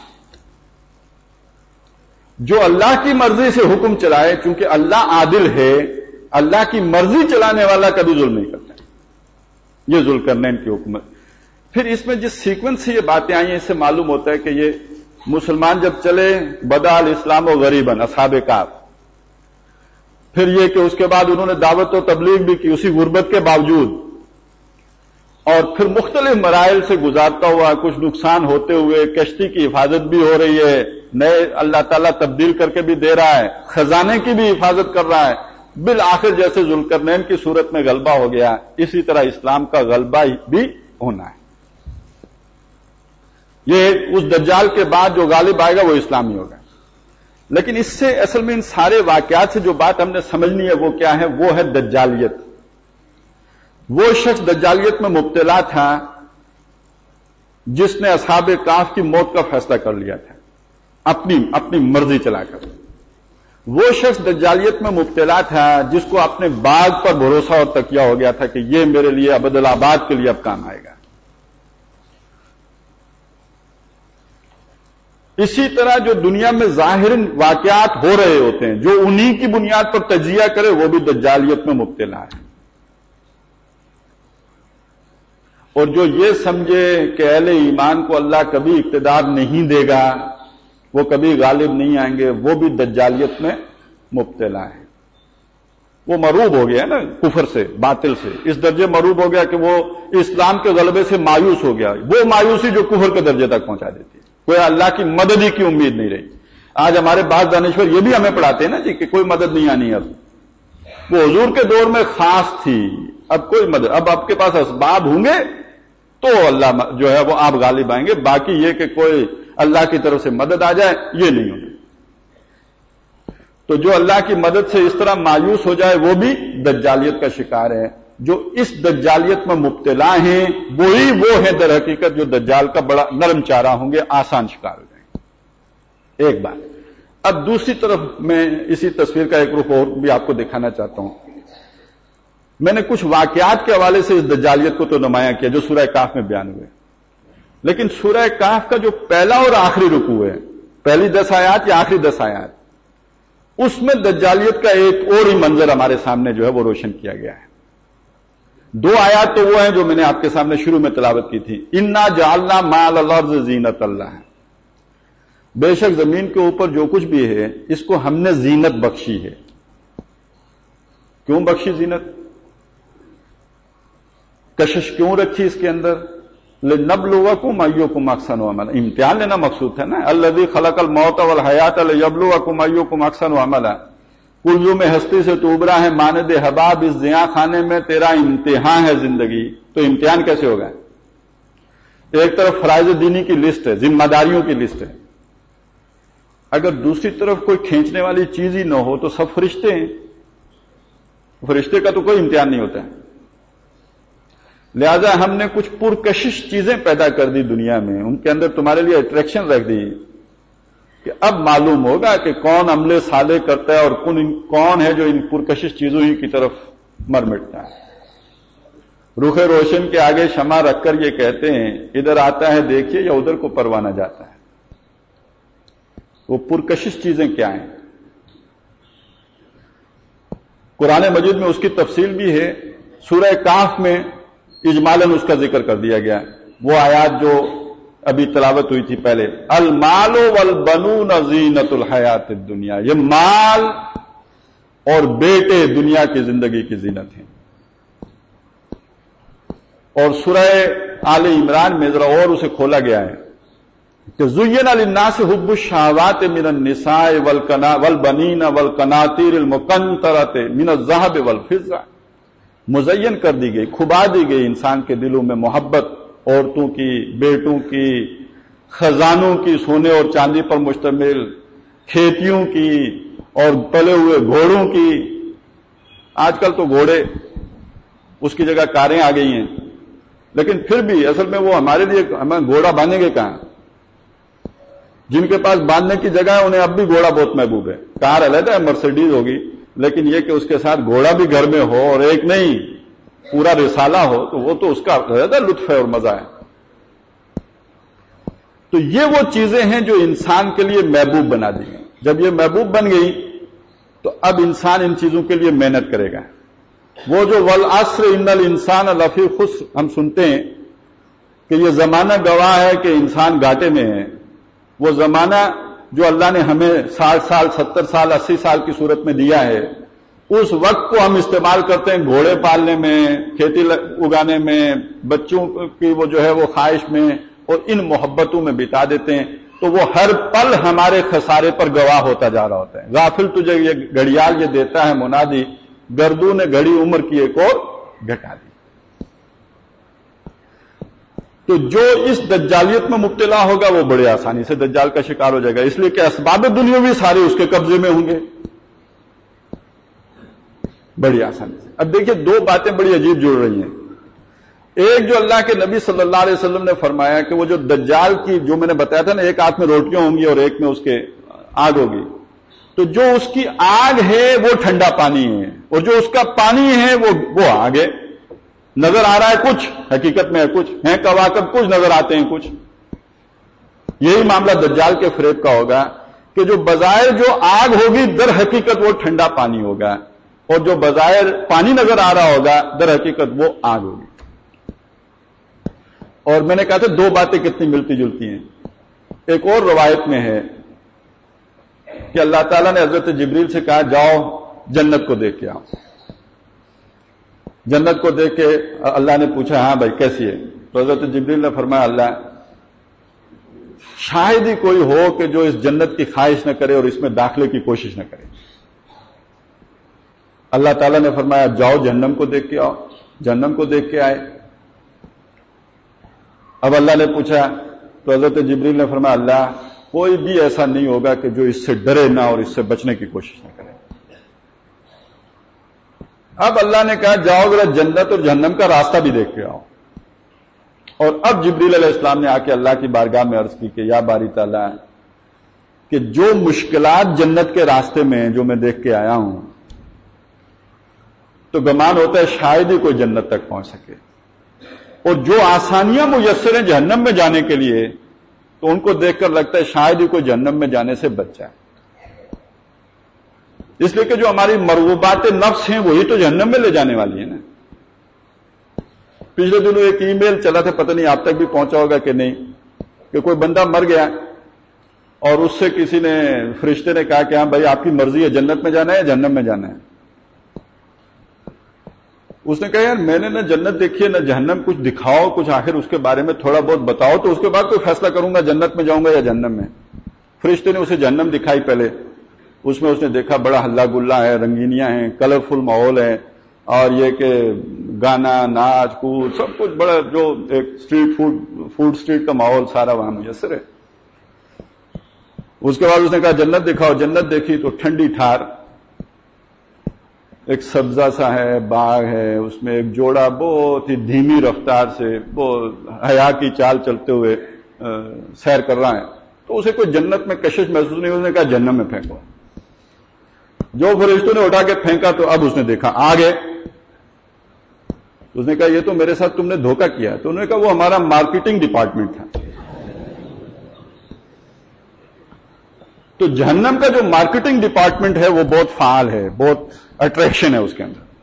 جو اللہ کی مرضی سے حکم چلائے، چونکہ اللہ عادل ہے، اللہ کی مرضی چلانے والا کبھی ظلم نہیں کرتا. یہ ذوالقرنین کی حکومت. پھر اس میں جس سیکوینس سے یہ باتیں آئی ہیں، اس سے معلوم ہوتا ہے کہ یہ مسلمان جب چلے، بدا الاسلام و غریباً، اصحاب کہف. پھر یہ کہ اس کے بعد انہوں نے دعوت و تبلیغ بھی کی اسی غربت کے باوجود، اور پھر مختلف مراحل سے گزارتا ہوا، کچھ نقصان ہوتے ہوئے، کشتی کی حفاظت بھی ہو رہی ہے، نئے اللہ تعالیٰ تبدیل کر کے بھی دے رہا ہے، خزانے کی بھی حفاظت کر رہا ہے، بالآخر جیسے ذوالقرنین کی صورت میں غلبہ ہو گیا اسی طرح اسلام کا غلبہ بھی ہونا ہے. یہ اس دجال کے بعد جو غالب آئے گا وہ اسلامی ہوگا. لیکن اس سے اصل میں ان سارے واقعات سے جو بات ہم نے سمجھنی ہے وہ کیا ہے؟ وہ ہے دجالیت. وہ شخص دجالیت میں مبتلا تھا جس نے اصحاب کہف کی موت کا فیصلہ کر لیا تھا اپنی اپنی مرضی چلا کر. وہ شخص دجالیت میں مبتلا تھا جس کو اپنے باغ پر بھروسہ اور تکیہ ہو گیا تھا کہ یہ میرے لیے ابدالآباد کے لیے اب کام آئے گا. اسی طرح جو دنیا میں ظاہر واقعات ہو رہے ہوتے ہیں جو انہی کی بنیاد پر تجزیہ کرے وہ بھی دجالیت میں مبتلا ہے. اور جو یہ سمجھے کہ اہل ایمان کو اللہ کبھی اقتدار نہیں دے گا، وہ کبھی غالب نہیں آئیں گے، وہ بھی دجالیت میں مبتلا ہے. وہ مروب ہو گیا نا کفر سے، باطل سے، اس درجے مروب ہو گیا کہ وہ اسلام کے غلبے سے مایوس ہو گیا. وہ مایوسی جو کفر کے درجے تک پہنچا دیتی ہے. کوئی اللہ کی مدد ہی کی امید نہیں رہی. آج ہمارے بعض دانشور یہ بھی ہمیں پڑھاتے ہیں نا جی کہ کوئی مدد نہیں آنی. اب وہ حضور کے دور میں خاص تھی، اب کوئی مدد، اب آپ کے پاس اسباب ہوں گے تو اللہ جو ہے وہ آپ غالب آئیں گے. باقی یہ کہ کوئی اللہ کی طرف سے مدد آ جائے یہ نہیں ہوگی. تو جو اللہ کی مدد سے اس طرح مایوس ہو جائے وہ بھی دجالیت کا شکار ہے. جو اس دجالیت میں مبتلا ہیں وہی وہ ہیں در حقیقت جو دجال کا بڑا نرم چارہ ہوں گے، آسان شکار ہو جائیں گے. ایک بات. اب دوسری طرف میں اسی تصویر کا ایک رخ اور بھی آپ کو دکھانا چاہتا ہوں. میں نے کچھ واقعات کے حوالے سے اس دجالیت کو تو نمایاں کیا جو سورہ کہف میں بیان ہوئے، لیکن سورہ کہف کا جو پہلا اور آخری رکوع ہے، پہلی دس آیات یا آخری دس آیات، اس میں دجالیت کا ایک اور ہی منظر ہمارے سامنے جو ہے وہ روشن کیا گیا ہے. دو آیات تو وہ ہیں جو میں نے آپ کے سامنے شروع میں تلاوت کی تھی. انا جعلنا ما علی الارض زینت اللہ، بے شک زمین کے اوپر جو کچھ بھی ہے اس کو ہم نے زینت بخشی ہے. کیوں بخشی زینت؟ کشش کیوں رکھی اس کے اندر؟ لنبلوکم ایکم احسن عملا، امتحان لینا مقصود ہے نا. الذی خلق الموت والحیات لیبلوکم ایکم احسن عملا. کلزو میں ہستی سے تو ابرا ہے مانند حباب اس زیاں خانے میں تیرا امتحان ہے زندگی. تو امتحان کیسے ہوگا؟ ایک طرف فرائض دینی کی لسٹ ہے، ذمہ داریوں کی لسٹ ہے، اگر دوسری طرف کوئی کھینچنے والی چیز ہی نہ ہو تو سب فرشتے ہیں. فرشتے کا تو کوئی امتحان نہیں ہوتا ہے. لہذا ہم نے کچھ پرکشش چیزیں پیدا کر دی دنیا میں، ان کے اندر تمہارے لیے اٹریکشن رکھ دی کہ اب معلوم ہوگا کہ کون عمل صالح کرتا ہے اور کون ہے جو ان پرکشش چیزوں ہی کی طرف مر مٹتا ہے. رخ روشن کے آگے شمع رکھ کر یہ کہتے ہیں ادھر آتا ہے دیکھیے یا ادھر کو پروانہ جاتا ہے. وہ پرکشش چیزیں کیا ہیں؟ قرآن مجید میں اس کی تفصیل بھی ہے. سورہ کہف میں اجمالاً اس کا ذکر کر دیا گیا. وہ آیات جو ابھی تلاوت ہوئی تھی پہلے، المال والبنون زینت الحیات الدنیا، یہ مال اور بیٹے دنیا کی زندگی کی زینت ہیں. اور سورہ آل عمران میں ذرا اور اسے کھولا گیا ہے کہ زین للناس حب الشہوات من النساء والبنین والقناطیر المقنطرۃ من الذهب والفضہ. مزین کر دی گئی، کھبا دی گئی انسان کے دلوں میں محبت عورتوں کی، بیٹوں کی، خزانوں کی، سونے اور چاندی پر مشتمل، کھیتیوں کی اور پلے ہوئے گھوڑوں کی. آج کل تو گھوڑے اس کی جگہ کاریں آ گئی ہیں، لیکن پھر بھی اصل میں وہ ہمارے لیے ہمیں گھوڑا باندھیں گے کہاں؟ جن کے پاس باندھنے کی جگہ ہے انہیں اب بھی گھوڑا بہت محبوب ہے. کار علیحدہ ہے، مرسیڈیز ہوگی، لیکن یہ کہ اس کے ساتھ گھوڑا بھی گھر میں ہو اور ایک نہیں پورا رسالہ ہو تو وہ تو اس کا زیادہ لطف ہے اور مزہ ہے. تو یہ وہ چیزیں ہیں جو انسان کے لیے محبوب بنا دی گئی. جب یہ محبوب بن گئی تو اب انسان ان چیزوں کے لیے محنت کرے گا. وہ جو والعصر ان الانسان لفی خسر ہم سنتے ہیں کہ یہ زمانہ گواہ ہے کہ انسان گھاٹے میں ہے. وہ زمانہ جو اللہ نے ہمیں ساٹھ سال ستر سال اسی سال کی صورت میں دیا ہے، اس وقت کو ہم استعمال کرتے ہیں گھوڑے پالنے میں، کھیتی اگانے میں، بچوں کی وہ جو ہے وہ خواہش میں اور ان محبتوں میں بتا دیتے ہیں. تو وہ ہر پل ہمارے خسارے پر گواہ ہوتا جا رہا ہوتا ہے. غافل تجھے یہ گھڑیال یہ دیتا ہے منادی گردوں نے گھڑی عمر کی ایک اور گھٹا دی. تو جو اس دجالیت میں مبتلا ہوگا وہ بڑے آسانی سے دجال کا شکار ہو جائے گا، اس لیے کہ اسباب دنیا بھی سارے اس کے قبضے میں ہوں گے بڑی آسانی سے. اب دیکھیے دو باتیں بڑی عجیب جڑ رہی ہیں. ایک جو اللہ کے نبی صلی اللہ علیہ وسلم نے فرمایا کہ وہ جو دجال کی جو میں نے بتایا تھا نا، ایک ہاتھ میں روٹیاں ہوں گی اور ایک میں اس کے آگ ہوگی، تو جو اس کی آگ ہے وہ ٹھنڈا پانی ہے اور جو اس کا پانی ہے وہ وہ آگ ہے. نظر آ رہا ہے کچھ، حقیقت میں ہے کچھ، ہیں کواکب کچھ، نظر آتے ہیں کچھ. یہی معاملہ دجال کے فریب کا ہوگا کہ جو بظاہر جو آگ ہوگی در حقیقت وہ ٹھنڈا پانی ہوگا، اور جو بظاہر پانی نظر آ رہا ہوگا در حقیقت وہ آگ ہوگی. اور میں نے کہا تھا دو باتیں کتنی ملتی جلتی ہیں. ایک اور روایت میں ہے کہ اللہ تعالیٰ نے حضرت جبریل سے کہا جاؤ جنت کو دیکھ کے آؤ. جنت کو دیکھ کے اللہ نے پوچھا ہاں بھائی کیسی ہے؟ تو حضرت جبریل نے فرمایا اللہ شاید ہی کوئی ہو کہ جو اس جنت کی خواہش نہ کرے اور اس میں داخلے کی کوشش نہ کرے. اللہ تعالیٰ نے فرمایا جاؤ جہنم کو دیکھ کے آؤ. جہنم کو دیکھ کے آئے. اب اللہ نے پوچھا تو حضرت جبریل نے فرمایا اللہ کوئی بھی ایسا نہیں ہوگا کہ جو اس سے ڈرے نہ اور اس سے بچنے کی کوشش نہ کرے. اب اللہ نے کہا جاؤ ذرا جنت اور جہنم کا راستہ بھی دیکھ کے آؤ. اور اب جبریل علیہ السلام نے آ کے اللہ کی بارگاہ میں عرض کی کہ یا باری تعالیٰ کہ جو مشکلات جنت کے راستے میں جو میں دیکھ کے آیا ہوں تو گمان ہوتا ہے شاید ہی کوئی جنت تک پہنچ سکے، اور جو آسانیاں میسر ہیں جہنم میں جانے کے لیے تو ان کو دیکھ کر لگتا ہے شاید ہی کوئی جہنم میں جانے سے بچ جائے. اس لیے کہ جو ہماری مرغوبات نفس ہیں وہی تو جہنم میں لے جانے والی ہیں نا. پچھلے دنوں ایک ای میل چلا تھا، پتہ نہیں آپ تک بھی پہنچا ہوگا کہ نہیں، کہ کوئی بندہ مر گیا اور اس سے کسی نے فرشتے نے کہا کہ ہاں بھائی آپ کی مرضی ہے جنت میں جانا ہے یا جہنم میں جانا ہے. اس نے کہا یار میں نے نہ جنت دیکھی ہے نہ جہنم، کچھ دکھاؤ کچھ آخر اس کے بارے میں تھوڑا بہت بتاؤ تو اس کے بعد کوئی فیصلہ کروں گا جنت میں جاؤں گا یا جہنم میں. فرشتے نے اسے جہنم دکھائی پہلے. اس میں اس نے دیکھا بڑا ہلا گلا ہے، رنگینیاں ہیں، کلرفل ماحول ہے، اور یہ کہ گانا ناچ کود سب کچھ بڑا جو ایک اسٹریٹ فوڈ فوڈ اسٹریٹ کا ماحول سارا وہاں میسر ہے. اس کے بعد اس نے کہا جنت دکھاؤ. جنت دیکھی تو ٹھنڈی ٹھار ایک سبزہ سا ہے، باغ ہے، اس میں ایک جوڑا بہت ہی دھیمی رفتار سے وہ حیا کی چال چلتے ہوئے سیر کر رہا ہے. تو اسے کوئی جنت میں کشش محسوس نہیں. اس نے کہا جہنم میں پھینکو. جو فرشتوں نے اٹھا کے پھینکا تو اب اس نے دیکھا آگے. اس نے کہا یہ تو میرے ساتھ تم نے دھوکہ کیا. تو انہوں نے کہا وہ ہمارا مارکیٹنگ ڈپارٹمنٹ تھا. تو جہنم کا جو مارکیٹنگ ڈپارٹمنٹ ہے وہ بہت فعال ہے، بہت اٹریکشن ہے اس کے اندر.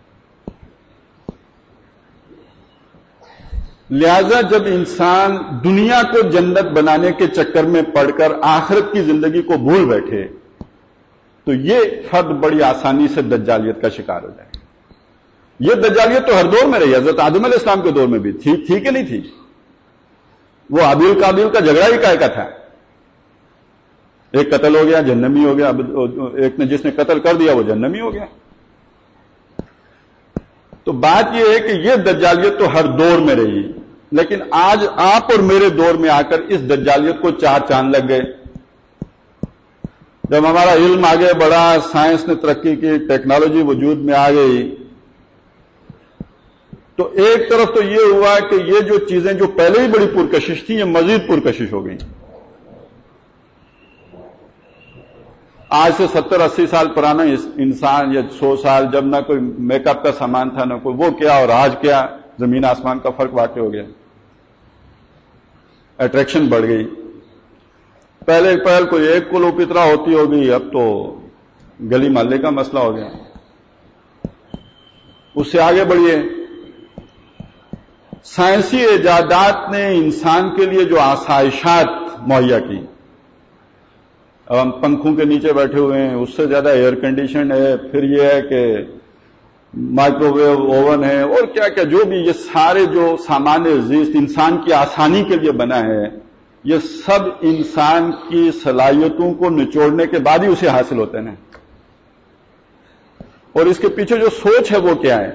لہذا جب انسان دنیا کو جنت بنانے کے چکر میں پڑ کر آخرت کی زندگی کو بھول بیٹھے تو یہ فرد بڑی آسانی سے دجالیت کا شکار ہو جائے. یہ دجالیت تو ہر دور میں رہی. حضرت آدم علیہ السلام کے دور میں بھی تھی تھی کہ نہیں تھی؟ وہ حابیل قابیل کا جھگڑا ہی کائے کا تھا. ایک قتل ہو گیا جہنمی ہو گیا، ایک نے جس نے قتل کر دیا وہ جہنمی ہو گیا. تو بات یہ ہے کہ یہ دجالیت تو ہر دور میں رہی، لیکن آج آپ اور میرے دور میں آ کر اس دجالیت کو چار چاند لگ گئے. جب ہمارا علم آگے بڑھا، سائنس نے ترقی کی، ٹیکنالوجی وجود میں آ گئی، تو ایک طرف تو یہ ہوا کہ یہ جو چیزیں جو پہلے ہی بڑی پرکشش تھیں یہ مزید پرکشش ہو گئی. آج سے ستر اسی سال پرانا انسان یا سو سال جب نہ کوئی میک اپ کا سامان تھا نہ کوئی وہ کیا، اور آج کیا زمین آسمان کا فرق واقع ہو گیا. اٹریکشن بڑھ گئی. پہلے پہل کوئی ایک کلو پترا ہوتی ہوگی، اب تو گلی محلے کا مسئلہ ہو گیا. اس سے آگے بڑھیے، سائنسی ایجادات نے انسان کے لیے جو آسائشات مہیا کی، اب ہم پنکھوں کے نیچے بیٹھے ہوئے ہیں، اس سے زیادہ ایئر کنڈیشن ہے، پھر یہ ہے کہ مائکرو ویو اوون ہے، اور کیا کیا جو بھی یہ سارے جو سامان زیست انسان کی آسانی کے لیے بنا ہے، یہ سب انسان کی صلاحیتوں کو نچوڑنے کے بعد ہی اسے حاصل ہوتے ہیں. اور اس کے پیچھے جو سوچ ہے وہ کیا ہے.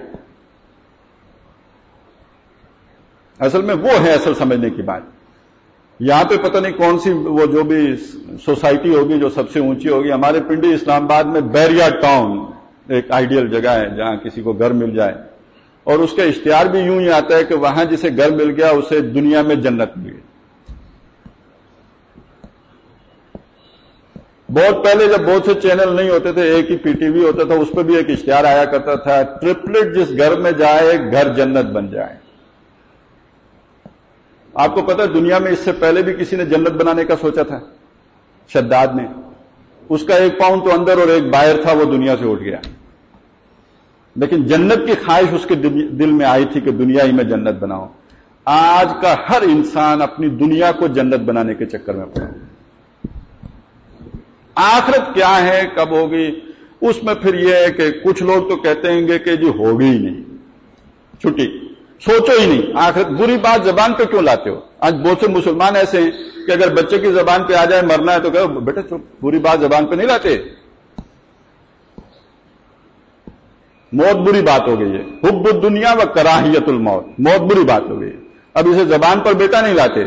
اصل میں وہ ہے اصل سمجھنے کی بات. یہاں پہ پتہ نہیں کون سی وہ جو بھی سوسائٹی ہوگی جو سب سے اونچی ہوگی. ہمارے پنڈی اسلام آباد میں بیریا ٹاؤن ایک آئیڈیل جگہ ہے جہاں کسی کو گھر مل جائے, اور اس کا اشتہار بھی یوں ہی آتا ہے کہ وہاں جسے گھر مل گیا اسے دنیا میں جنت مل گئی. بہت پہلے جب بہت سے چینل نہیں ہوتے تھے, ایک ہی پی ٹی وی ہوتا تھا, اس پہ بھی ایک اشتہار آیا کرتا تھا, ٹرپلٹ جس گھر میں جائے گھر جنت بن جائے. آپ کو پتا دنیا میں اس سے پہلے بھی کسی نے جنت بنانے کا سوچا تھا؟ شداد نے. اس کا ایک پاؤنڈ تو اندر اور ایک باہر تھا, وہ دنیا سے اٹھ گیا. لیکن جنت کی خواہش اس کے دل میں آئی تھی کہ دنیا ہی میں جنت بناؤ. آج کا ہر انسان اپنی دنیا کو جنت بنانے کے چکر میں پڑا. آخرت کیا ہے, کب ہوگی, اس میں پھر یہ ہے کہ کچھ لوگ تو کہتے ہیں کہ جی ہوگی ہی نہیں, چھٹی, سوچو ہی نہیں. آخرت بری بات زبان پہ کیوں لاتے ہو؟ آج بہت سے مسلمان ایسے ہیں کہ اگر بچے کی زبان پہ آ جائے مرنا ہے تو کہو بیٹا چپ, بری بات زبان پہ نہیں لاتے. موت بری بات ہو گئی ہے. حب الدنیا و کراہیت الموت, موت بری بات ہو گئی ہے. اب اسے زبان پر بیٹا نہیں لاتے,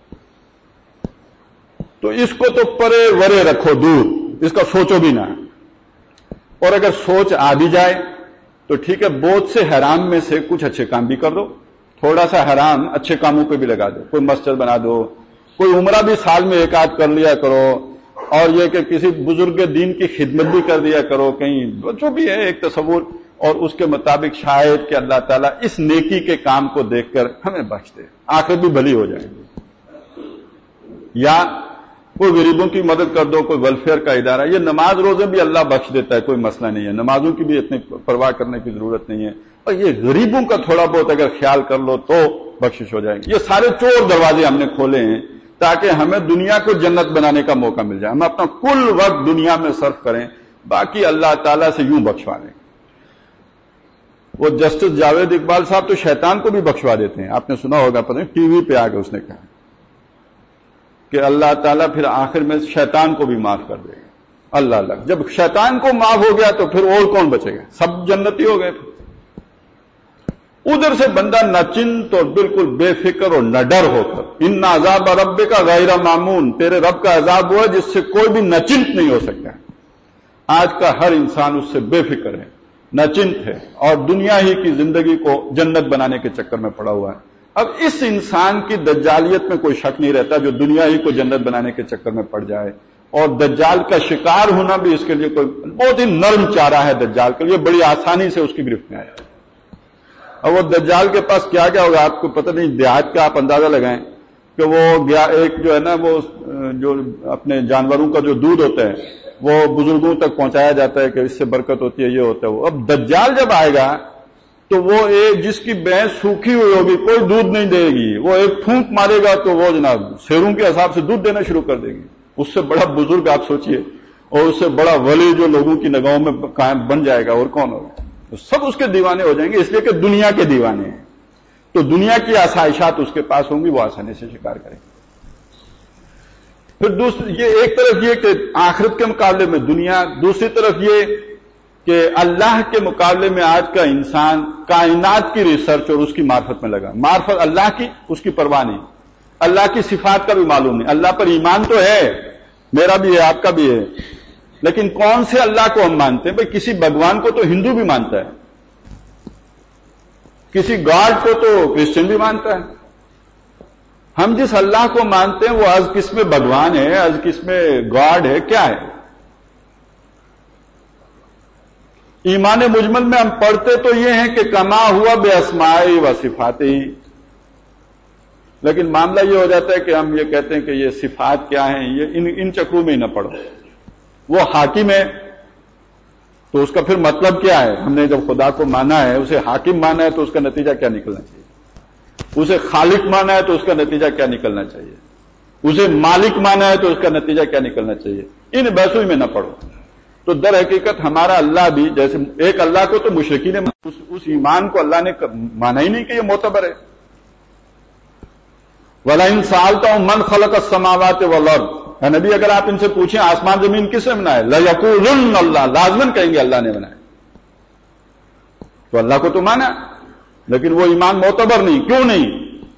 تو اس کو تو پرے ورے رکھو دور, اس کا سوچو بھی نہ. اور اگر سوچ آ بھی جائے تو ٹھیک ہے, بہت سے حرام میں سے کچھ اچھے کام بھی کر دو, تھوڑا سا حرام اچھے کاموں پہ بھی لگا دو. کوئی مسجد بنا دو, کوئی عمرہ بھی سال میں ایک آدھ کر لیا کرو, اور یہ کہ کسی بزرگ دین کی خدمت بھی کر دیا کرو کہیں, جو بھی ہے ایک تصور, اور اس کے مطابق شاید کہ اللہ تعالیٰ اس نیکی کے کام کو دیکھ کر ہمیں بخش دے, آخرت بھی بھلی ہو جائے گی. یا کوئی غریبوں کی مدد کر دو, کوئی ویلفیئر کا ادارہ. یہ نماز روزے بھی اللہ بخش دیتا ہے, کوئی مسئلہ نہیں ہے, نمازوں کی بھی اتنی پرواہ کرنے کی ضرورت نہیں ہے. اور یہ غریبوں کا تھوڑا بہت اگر خیال کر لو تو بخشش ہو جائے گی. یہ سارے چور دروازے ہم نے کھولے ہیں تاکہ ہمیں دنیا کو جنت بنانے کا موقع مل جائے. ہم اپنا کل وقت دنیا میں صرف کریں, باقی اللہ تعالیٰ سے یوں بخشوا لیں. وہ جسٹس جاوید اقبال صاحب تو شیطان کو بھی بخشوا دیتے ہیں, آپ نے سنا ہوگا, پتہ نہیں ٹی وی پہ آ کے اس نے کہا کہ اللہ تعالیٰ پھر آخر میں شیطان کو بھی معاف کر دے گا. اللہ اللہ, جب شیطان کو معاف ہو گیا تو پھر اور کون بچے گا؟ سب جنتی ہو گئے. ادھر سے بندہ نہ چنت اور بالکل بے فکر اور نہ ڈر ہو کر, ان عذاب رب کا غیر معمون, تیرے رب کا عذاب ہوا جس سے کوئی بھی نہ چنت نہیں ہو سکتا. آج کا ہر انسان اس سے بے فکر ہے, نہ چنت ہے, اور دنیا ہی کی زندگی کو جنت بنانے کے چکر میں پڑا ہوا ہے. اب اس انسان کی دجالیت میں کوئی شک نہیں رہتا جو دنیا ہی کو جنت بنانے کے چکر میں پڑ جائے. اور دجال کا شکار ہونا بھی اس کے لیے کوئی بہت ہی نرم چارہ ہے. دجال کے لیے بڑی آسانی سے اس کی گرفت میں آیا. اور وہ دجال کے پاس کیا کیا ہوگا آپ کو پتہ نہیں. دیہات کا آپ اندازہ لگائیں کہ وہ ایک جو ہے نا, وہ جو اپنے جانوروں کا جو دودھ ہوتا ہے وہ بزرگوں تک پہنچایا جاتا ہے کہ اس سے برکت ہوتی ہے, یہ ہوتا ہے. وہ اب دجال جب آئے گا تو وہ ایک جس کی بھینس سوکھی ہوئی ہوگی, کوئی دودھ نہیں دے گی, وہ ایک پھونک مارے گا تو وہ جناب شیروں کے حساب سے دودھ دینا شروع کر دے گی. اس سے بڑا بزرگ آپ سوچئے, اور اس سے بڑا ولی جو لوگوں کی نگاہوں میں قائم بن جائے گا, اور کون ہوگا؟ تو سب اس کے دیوانے ہو جائیں گے, اس لیے کہ دنیا کے دیوانے ہیں. تو دنیا کی آسائشات اس کے پاس ہوں گی, وہ آسانی سے شکار کریں گے. پھر دوسری یہ ایک طرف یہ کہ آخرت کے مقابلے میں دنیا, دوسری طرف یہ کہ اللہ کے مقابلے میں آج کا انسان کائنات کی ریسرچ اور اس کی معرفت میں لگا. معرفت اللہ کی, اس کی پرواہ نہیں. اللہ کی صفات کا بھی معلوم نہیں. اللہ پر ایمان تو ہے, میرا بھی ہے, آپ کا بھی ہے, لیکن کون سے اللہ کو ہم مانتے ہیں؟ بھائی کسی بھگوان کو تو ہندو بھی مانتا ہے, کسی گاڈ کو تو کرسچن بھی مانتا ہے. ہم جس اللہ کو مانتے ہیں وہ از کس میں بھگوان ہے, از کس میں گاڈ ہے, کیا ہے؟ ایمان مجمل میں ہم پڑھتے تو یہ ہیں کہ کما ہوا بے اسمائی و صفاتی, لیکن معاملہ یہ ہو جاتا ہے کہ ہم یہ کہتے ہیں کہ یہ صفات کیا ہیں, یہ ان, ان چکروں میں ہی نہ پڑھو. وہ حاکم ہے تو اس کا پھر مطلب کیا ہے؟ ہم نے جب خدا کو مانا ہے, اسے حاکم مانا ہے, تو اس کا نتیجہ کیا نکلنا چاہیے؟ اسے خالق مانا ہے تو اس کا نتیجہ کیا نکلنا چاہیے؟ اسے مالک مانا ہے تو اس کا نتیجہ کیا نکلنا چاہیے؟ ان بحثوں میں نہ پڑھو. تو در حقیقت ہمارا اللہ بھی جیسے ایک اللہ کو تو مشرکین نے اس, اس ایمان کو اللہ نے مانا ہی نہیں کہ یہ معتبر ہے. وَلَئِن سَأَلْتَهُم مَّنْ خَلَقَ السَّمَاوَاتِ وَالْأَرْضَ, اے نبی اگر آپ ان سے پوچھیں آسمان زمین کس نے بنایا, لَيَقُولُنَّ اللَّهُ, لازماً کہیں گے اللہ نے بنایا. تو اللہ کو تو مانا لیکن وہ ایمان معتبر نہیں. کیوں نہیں؟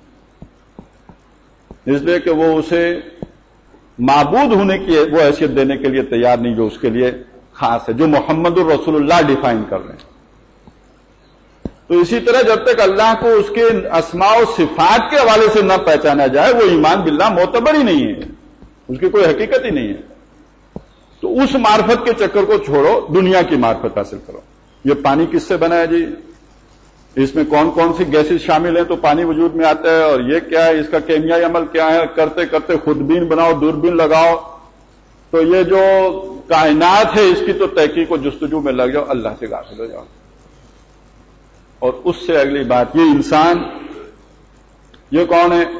اس لیے کہ وہ اسے معبود ہونے کی وہ حیثیت دینے کے لیے تیار نہیں جو اس کے لیے خاص ہے, جو محمد الرسول اللہ ڈیفائن کر رہے ہیں. تو اسی طرح جب تک اللہ کو اس کے اسماء و صفات کے حوالے سے نہ پہچانا جائے وہ ایمان باللہ معتبر ہی نہیں ہے, اس کی کوئی حقیقت ہی نہیں ہے. تو اس معرفت کے چکر کو چھوڑو, دنیا کی معرفت حاصل کرو. یہ پانی کس سے بنا ہے جی, اس میں کون کون سی گیسز شامل ہیں تو پانی وجود میں آتا ہے, اور یہ کیا ہے, اس کا کیمیائی عمل کیا ہے, کرتے کرتے خودبین بناؤ, دوربین لگاؤ. تو یہ جو کائنات ہے اس کی تو تحقیق و جستجو میں لگ جاؤ, اللہ سے غافل ہو جاؤ. اور اس سے اگلی بات, یہ انسان یہ کون ہے؟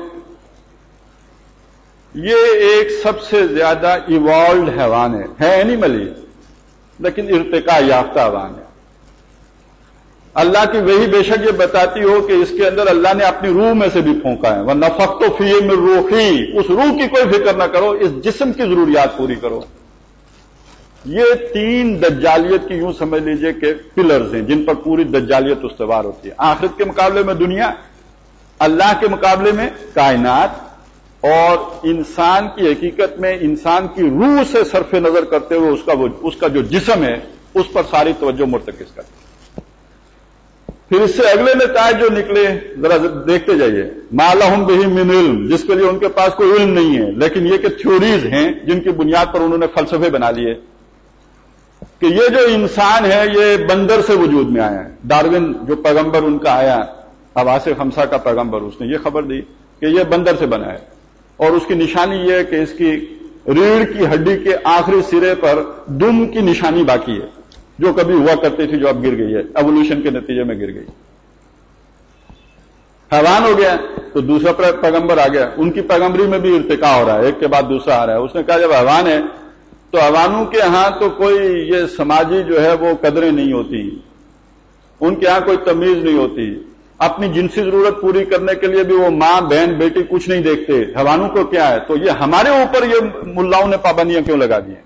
یہ ایک سب سے زیادہ ایوالوڈ حیوان ہے, ہے اینیمل ہی لیکن ارتقاء یافتہ حیوان ہے. اللہ کی وحی بے شک یہ بتاتی ہو کہ اس کے اندر اللہ نے اپنی روح میں سے بھی پھونکا ہے. وَنَفَخْتُ فِيهِ مِن رُوحِي, اس روح کی کوئی فکر نہ کرو, اس جسم کی ضروریات پوری کرو. یہ تین دجالیت کی یوں سمجھ لیجئے کہ پلرز ہیں جن پر پوری دجالیت استوار ہوتی ہے. آخرت کے مقابلے میں دنیا, اللہ کے مقابلے میں کائنات, اور انسان کی حقیقت میں انسان کی روح سے صرف نظر کرتے ہوئے اس کا وہ اس کا جو جسم ہے اس پر ساری توجہ مرتکز کرتے. پھر اس سے اگلے نتائج جو نکلے ذرا دیکھتے جائیے. مَا لَهُم بِهِ مِنْ عِلْم, جس کے لیے ان کے پاس کوئی علم نہیں ہے, لیکن یہ کہ تھیوریز ہیں جن کی بنیاد پر انہوں نے فلسفے بنا لیے کہ یہ جو انسان ہے یہ بندر سے وجود میں آیا ہے. ڈاروین جو پیغمبر ان کا آیا, حواس خمسہ کا پیغمبر, اس نے یہ خبر دی کہ یہ بندر سے بنا ہے, اور اس کی نشانی یہ ہے کہ اس کی ریڑھ کی ہڈی کے آخری سرے پر دم کی نشانی باقی ہے جو کبھی ہوا کرتی تھی جو اب گر گئی ہے, ایوولوشن کے نتیجے میں گر گئی. حیوان ہو گیا تو دوسرا پیغمبر آ گیا, ان کی پیغمبری میں بھی ارتقاء ہو رہا ہے, ایک کے بعد دوسرا آ رہا ہے. اس نے کہا جب حیوان ہے تو حیوانوں کے ہاں تو کوئی یہ سماجی جو ہے وہ قدریں نہیں ہوتی, ان کے ہاں کوئی تمیز نہیں ہوتی. اپنی جنسی ضرورت پوری کرنے کے لیے بھی وہ ماں بہن بیٹی کچھ نہیں دیکھتے. حیوانوں کو کیا ہے؟ تو یہ ہمارے اوپر یہ ملاؤں نے پابندیاں کیوں لگا دی ہیں؟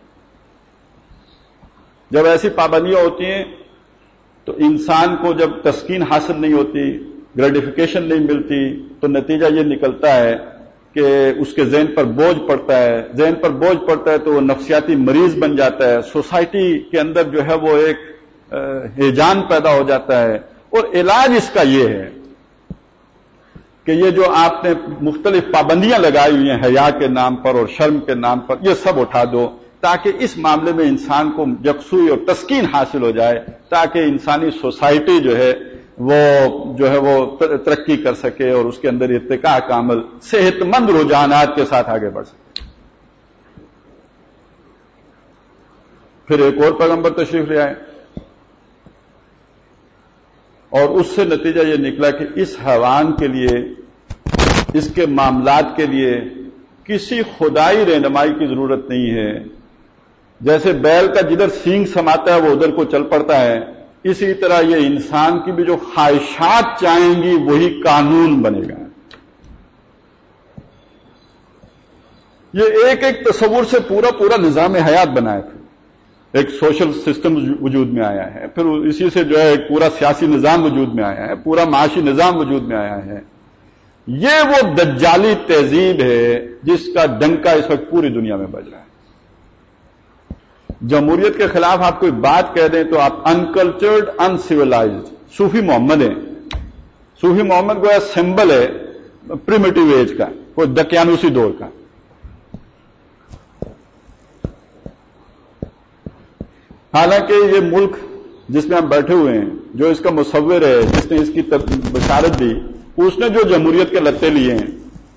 جب ایسی پابندیاں ہوتی ہیں تو انسان کو جب تسکین حاصل نہیں ہوتی, گریٹیفیکیشن نہیں ملتی, تو نتیجہ یہ نکلتا ہے کہ اس کے ذہن پر بوجھ پڑتا ہے. ذہن پر بوجھ پڑتا ہے تو وہ نفسیاتی مریض بن جاتا ہے. سوسائٹی کے اندر جو ہے وہ ایک ہیجان پیدا ہو جاتا ہے. اور علاج اس کا یہ ہے کہ یہ جو آپ نے مختلف پابندیاں لگائی ہوئی ہیں حیا کے نام پر اور شرم کے نام پر, یہ سب اٹھا دو تاکہ اس معاملے میں انسان کو یکسوئی اور تسکین حاصل ہو جائے, تاکہ انسانی سوسائٹی جو ہے وہ جو ہے وہ ترقی کر سکے اور اس کے اندر ارتقاء کا عمل صحت مند رجحانات کے ساتھ آگے بڑھ سکے. پھر ایک اور پیغمبر تشریف لے آئے اور اس سے نتیجہ یہ نکلا کہ اس حیوان کے لیے, اس کے معاملات کے لیے کسی خدائی رہنمائی کی ضرورت نہیں ہے. جیسے بیل کا جدھر سینگ سماتا ہے وہ ادھر کو چل پڑتا ہے, اسی طرح یہ انسان کی بھی جو خواہشات چاہیں گی وہی قانون بنے گا. یہ ایک ایک تصور سے پورا پورا نظام حیات بنا ہے. پھر ایک سوشل سسٹم وجود میں آیا ہے, پھر اسی سے جو ہے ایک پورا سیاسی نظام وجود میں آیا ہے, پورا معاشی نظام وجود میں آیا ہے. یہ وہ دجالی تہذیب ہے جس کا ڈنکا اس وقت پوری دنیا میں بج رہا ہے. جمہوریت کے خلاف آپ کوئی بات کہہ دیں تو آپ انکلچرڈ ان سیولائزڈ صوفی محمد ہیں. صوفی محمد کو سمبل ہے پریمیٹو ایج کا, کوئی دقیانوسی دور کا. حالانکہ یہ ملک جس میں ہم بیٹھے ہوئے ہیں, جو اس کا مصور ہے, جس نے اس کی بشارت دی, اس نے جو جمہوریت کے لتے لیے ہیں,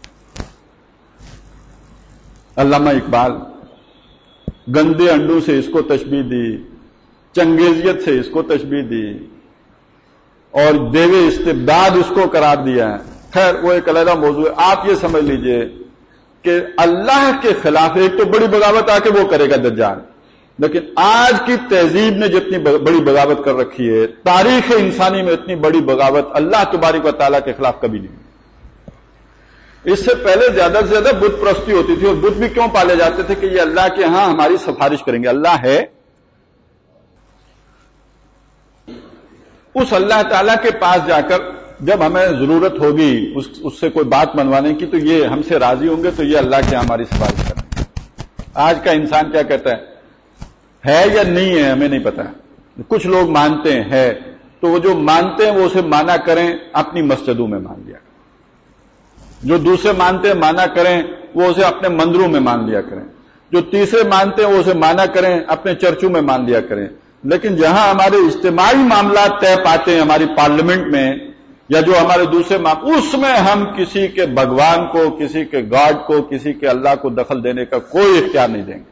علامہ اقبال گندے انڈوں سے اس کو تشبیہ دی, چنگیزیت سے اس کو تشبیہ دی, اور دیوے استبداد اس کو قرار دیا ہے. خیر وہ ایک علیحدہ موضوع ہے. آپ یہ سمجھ لیجئے کہ اللہ کے خلاف ایک تو بڑی بغاوت آ کے وہ کرے گا دجال, لیکن آج کی تہذیب نے جتنی بڑی بغاوت کر رکھی ہے, تاریخ انسانی میں اتنی بڑی بغاوت اللہ تبارک و تعالیٰ کے خلاف کبھی نہیں. اس سے پہلے زیادہ سے زیادہ بت پرستی ہوتی تھی, اور بت بھی کیوں پالے جاتے تھے کہ یہ اللہ کے ہاں ہماری سفارش کریں گے, اللہ ہے. اس اللہ تعالیٰ کے پاس جا کر جب ہمیں ضرورت ہوگی اس, اس سے کوئی بات منوانے کی تو یہ ہم سے راضی ہوں گے تو یہ اللہ کے ہماری سفارش کریں گے. آج کا انسان کیا کہتا ہے ہے یا نہیں ہے ہمیں نہیں پتا. کچھ لوگ مانتے ہیں ہے تو وہ جو مانتے ہیں وہ اسے مانا کریں اپنی مسجدوں میں مان لیا کریں. جو دوسرے مانتے ہیں مانا کریں وہ اسے اپنے مندروں میں مان لیا کریں. جو تیسرے مانتے ہیں وہ اسے مانا کریں اپنے چرچوں میں مان لیا کریں. لیکن جہاں ہمارے اجتماعی معاملات طے پاتے ہیں ہماری پارلیمنٹ میں یا جو ہمارے دوسرے معاملات اس میں ہم کسی کے بھگوان کو کسی کے گاڈ کو کسی کے اللہ کو دخل دینے کا کوئی اختیار نہیں دیں گے.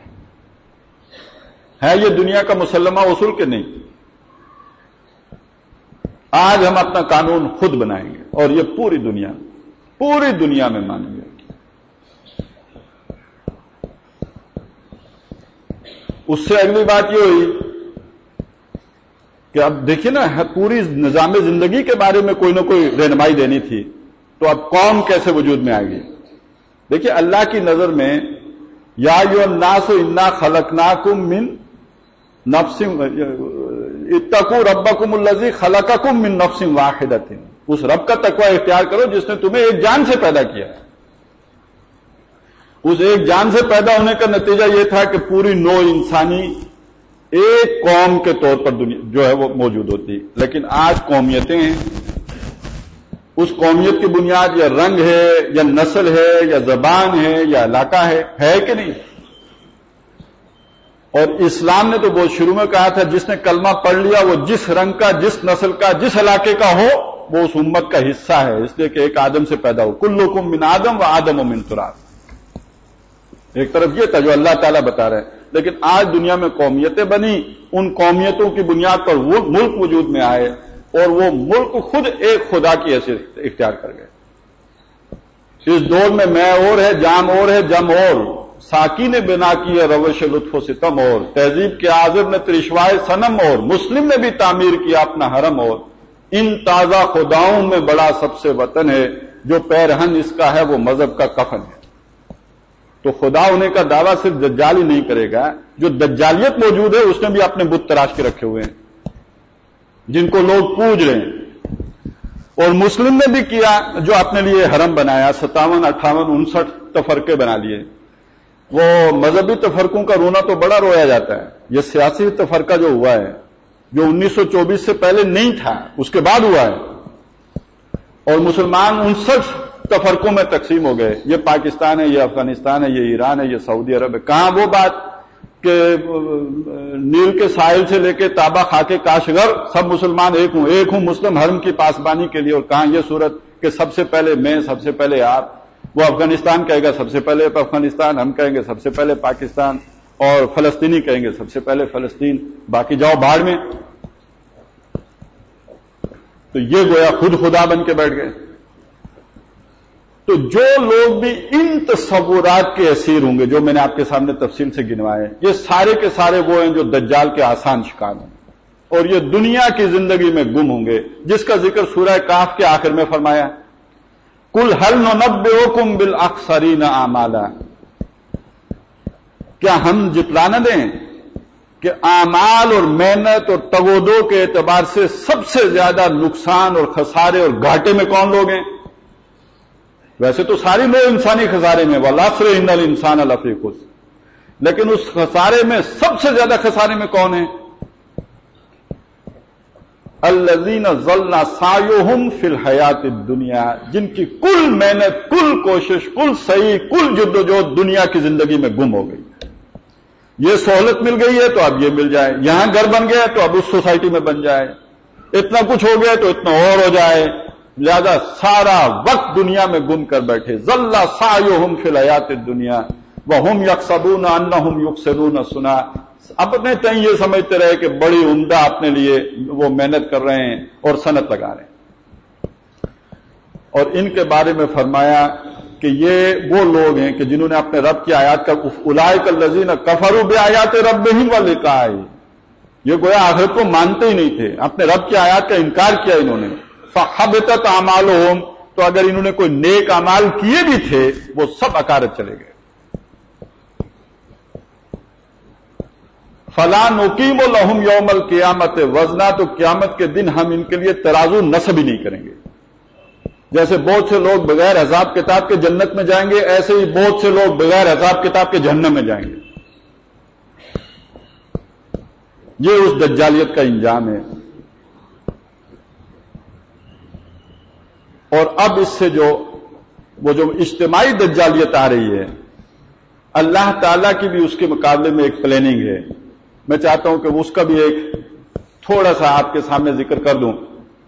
ہے یہ دنیا کا مسلمہ اصول کہ نہیں؟ آج ہم اپنا قانون خود بنائیں گے اور یہ پوری دنیا پوری دنیا میں مانیں گے. اس سے اگلی بات یہ ہوئی کہ اب دیکھیے نا پوری نظام زندگی کے بارے میں کوئی نہ کوئی رہنمائی دینی تھی تو اب قوم کیسے وجود میں آئے گی؟ دیکھیے اللہ کی نظر میں یا ایھا الناس انا خلقناکم من نفس اتقوا ربکم الذی خلقکم من نفس واحدۃ. اس رب کا تقوی اختیار کرو جس نے تمہیں ایک جان سے پیدا کیا ہے. اس ایک جان سے پیدا ہونے کا نتیجہ یہ تھا کہ پوری نوع انسانی ایک قوم کے طور پر دنیا جو ہے وہ موجود ہوتی. لیکن آج قومیتیں ہیں. اس قومیت کی بنیاد یا رنگ ہے یا نسل ہے یا زبان ہے یا علاقہ ہے ہے کہ نہیں؟ اور اسلام نے تو بہت شروع میں کہا تھا جس نے کلمہ پڑھ لیا وہ جس رنگ کا جس نسل کا جس علاقے کا ہو وہ اس امت کا حصہ ہے. اس لیے کہ ایک آدم سے پیدا ہو. کلکم من آدم و آدم من تراب. ایک طرف یہ تھا جو اللہ تعالیٰ بتا رہے ہیں. لیکن آج دنیا میں قومیتیں بنی. ان قومیتوں کی بنیاد پر وہ ملک وجود میں آئے اور وہ ملک خود ایک خدا کی حیثیت اختیار کر گئے. اس دور میں میں اور ہے جام اور ہے جم اور ساکی نے بنا کی ہے روش لطف و ستم اور تہذیب کے عازب نے ترشوائے صنم اور مسلم نے بھی تعمیر کیا اپنا حرم اور ان تازہ خداؤں میں بڑا سب سے وطن ہے جو پیرہن اس کا ہے وہ مذہب کا کفن ہے. تو خدا ہونے کا دعویٰ صرف دجال ہی نہیں کرے گا. جو دجالیت موجود ہے اس نے بھی اپنے بت تراش کے رکھے ہوئے ہیں جن کو لوگ پوج رہے ہیں. اور مسلم نے بھی کیا جو اپنے لیے حرم بنایا. ستاون اٹھاون انسٹھ تفرقے بنا لیے. وہ مذہبی تفرقوں کا رونا تو بڑا رویا جاتا ہے. یہ سیاسی تفرقہ جو ہوا ہے جو انیس سو چوبیس سے پہلے نہیں تھا اس کے بعد ہوا ہے اور مسلمان انسٹھ تفرقوں میں تقسیم ہو گئے. یہ پاکستان ہے یہ افغانستان ہے یہ ایران ہے یہ سعودی عرب ہے. کہاں وہ بات کہ نیل کے ساحل سے لے کے تابا خاک کاشغر سب مسلمان ایک ہوں ایک ہوں مسلم حرم کی پاسبانی کے لیے. اور کہاں یہ صورت کہ سب سے پہلے میں سب سے پہلے آپ. وہ افغانستان کہے گا سب سے پہلے افغانستان ہم کہیں گے سب سے پہلے پاکستان اور فلسطینی کہیں گے سب سے پہلے فلسطین باقی جاؤ بھاڑ میں. تو یہ گویا خود خدا بن کے بیٹھ گئے. تو جو لوگ بھی ان تصورات کے اسیر ہوں گے جو میں نے آپ کے سامنے تفصیل سے گنوائے یہ سارے کے سارے وہ ہیں جو دجال کے آسان شکار ہیں اور یہ دنیا کی زندگی میں گم ہوں گے جس کا ذکر سورہ کہف کے آخر میں فرمایا کل هل ننبئکم بالاخسرین اعمالا. کیا ہم جتلا نہ دیں کہ اعمال اور محنت اور تگودو کے اعتبار سے سب سے زیادہ نقصان اور خسارے اور گھاٹے میں کون لوگ ہیں؟ ویسے تو ساری لوگ انسانی خسارے میں والعصر ان الانسان لفی خسر لیکن اس خسارے میں سب سے زیادہ خسارے میں کون ہیں؟ الذین ضل سعیہم فی الحیات الدنیا جن کی کل محنت کل کوشش کل سعی کل جدوجہد دنیا کی زندگی میں گم ہو گئی. یہ سہولت مل گئی ہے تو اب یہ مل جائے. یہاں گھر بن گیا تو اب اس سوسائٹی میں بن جائے. اتنا کچھ ہو گیا تو اتنا اور ہو جائے. لہذا سارا وقت دنیا میں گم کر بیٹھے. ضل سعیہم فی الحیات الدنیا وہم یحسبون انہم یحسنون صنعا. اپنے تئیں یہ سمجھتے رہے کہ بڑی عمدہ اپنے لیے وہ محنت کر رہے ہیں اور صنعت لگا رہے ہیں. اور ان کے بارے میں فرمایا کہ یہ وہ لوگ ہیں کہ جنہوں نے اپنے رب کی آیات کا اولئک الذین کفروا بآیات ربہم ولقائہ یہ گویا آخرت کو مانتے ہی نہیں تھے. اپنے رب کی آیات کا انکار کیا انہوں نے. فحبطت اعمالہم تو اگر انہوں نے کوئی نیک اعمال کیے بھی تھے وہ سب اکارت چلے گئے. فلا نقیم لہم یوم القیامت وزنا، تو قیامت کے دن ہم ان کے لیے ترازو نصب ہی نہیں کریں گے. جیسے بہت سے لوگ بغیر حساب کتاب کے جنت میں جائیں گے، ایسے ہی بہت سے لوگ بغیر حساب کتاب کے جہنم میں جائیں گے. یہ اس دجالیت کا انجام ہے. اور اب اس سے جو وہ جو اجتماعی دجالیت آ رہی ہے، اللہ تعالیٰ کی بھی اس کے مقابلے میں ایک پلاننگ ہے. میں چاہتا ہوں کہ اس کا بھی ایک تھوڑا سا آپ کے سامنے ذکر کر دوں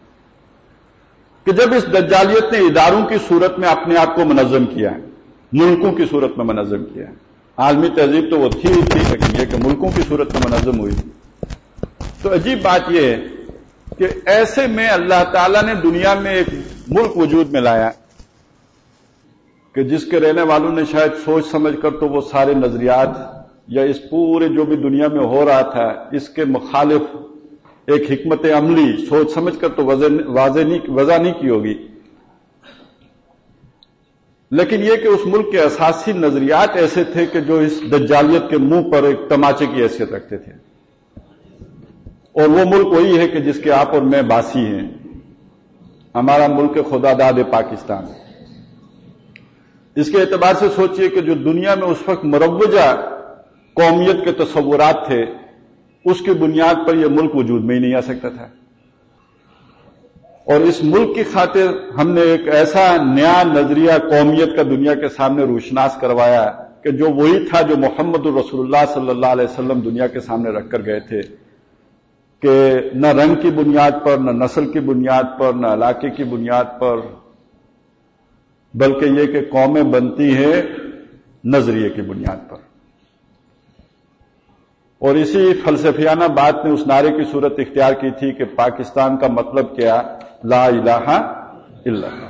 کہ جب اس دجالیت نے اداروں کی صورت میں اپنے آپ کو منظم کیا ہے، ملکوں کی صورت میں منظم کیا ہے. عالمی تہذیب تو وہ تھی تھی لیکن یہ کہ ملکوں کی صورت میں منظم ہوئی. تو عجیب بات یہ ہے کہ ایسے میں اللہ تعالیٰ نے دنیا میں ایک ملک وجود میں لایا کہ جس کے رہنے والوں نے شاید سوچ سمجھ کر تو وہ سارے نظریات یا اس پورے جو بھی دنیا میں ہو رہا تھا اس کے مخالف ایک حکمت عملی سوچ سمجھ کر تو واضح نہیں وضع نہیں کی ہوگی، لیکن یہ کہ اس ملک کے اساسی نظریات ایسے تھے کہ جو اس دجالیت کے منہ پر ایک تماچے کی حیثیت رکھتے تھے. اور وہ ملک وہی ہے کہ جس کے آپ اور میں باسی ہیں. ہمارا ملک خدا داد پاکستان. اس کے اعتبار سے سوچئے کہ جو دنیا میں اس وقت مروجہ قومیت کے تصورات تھے اس کی بنیاد پر یہ ملک وجود میں ہی نہیں آ سکتا تھا. اور اس ملک کی خاطر ہم نے ایک ایسا نیا نظریہ قومیت کا دنیا کے سامنے روشناس کروایا کہ جو وہی تھا جو محمد الرسول اللہ صلی اللہ علیہ وسلم دنیا کے سامنے رکھ کر گئے تھے کہ نہ رنگ کی بنیاد پر، نہ نسل کی بنیاد پر، نہ علاقے کی بنیاد پر، بلکہ یہ کہ قومیں بنتی ہیں نظریے کی بنیاد پر. اور اسی فلسفیانہ بات نے اس نعرے کی صورت اختیار کی تھی کہ پاکستان کا مطلب کیا؟ لا الہ الا اللہ.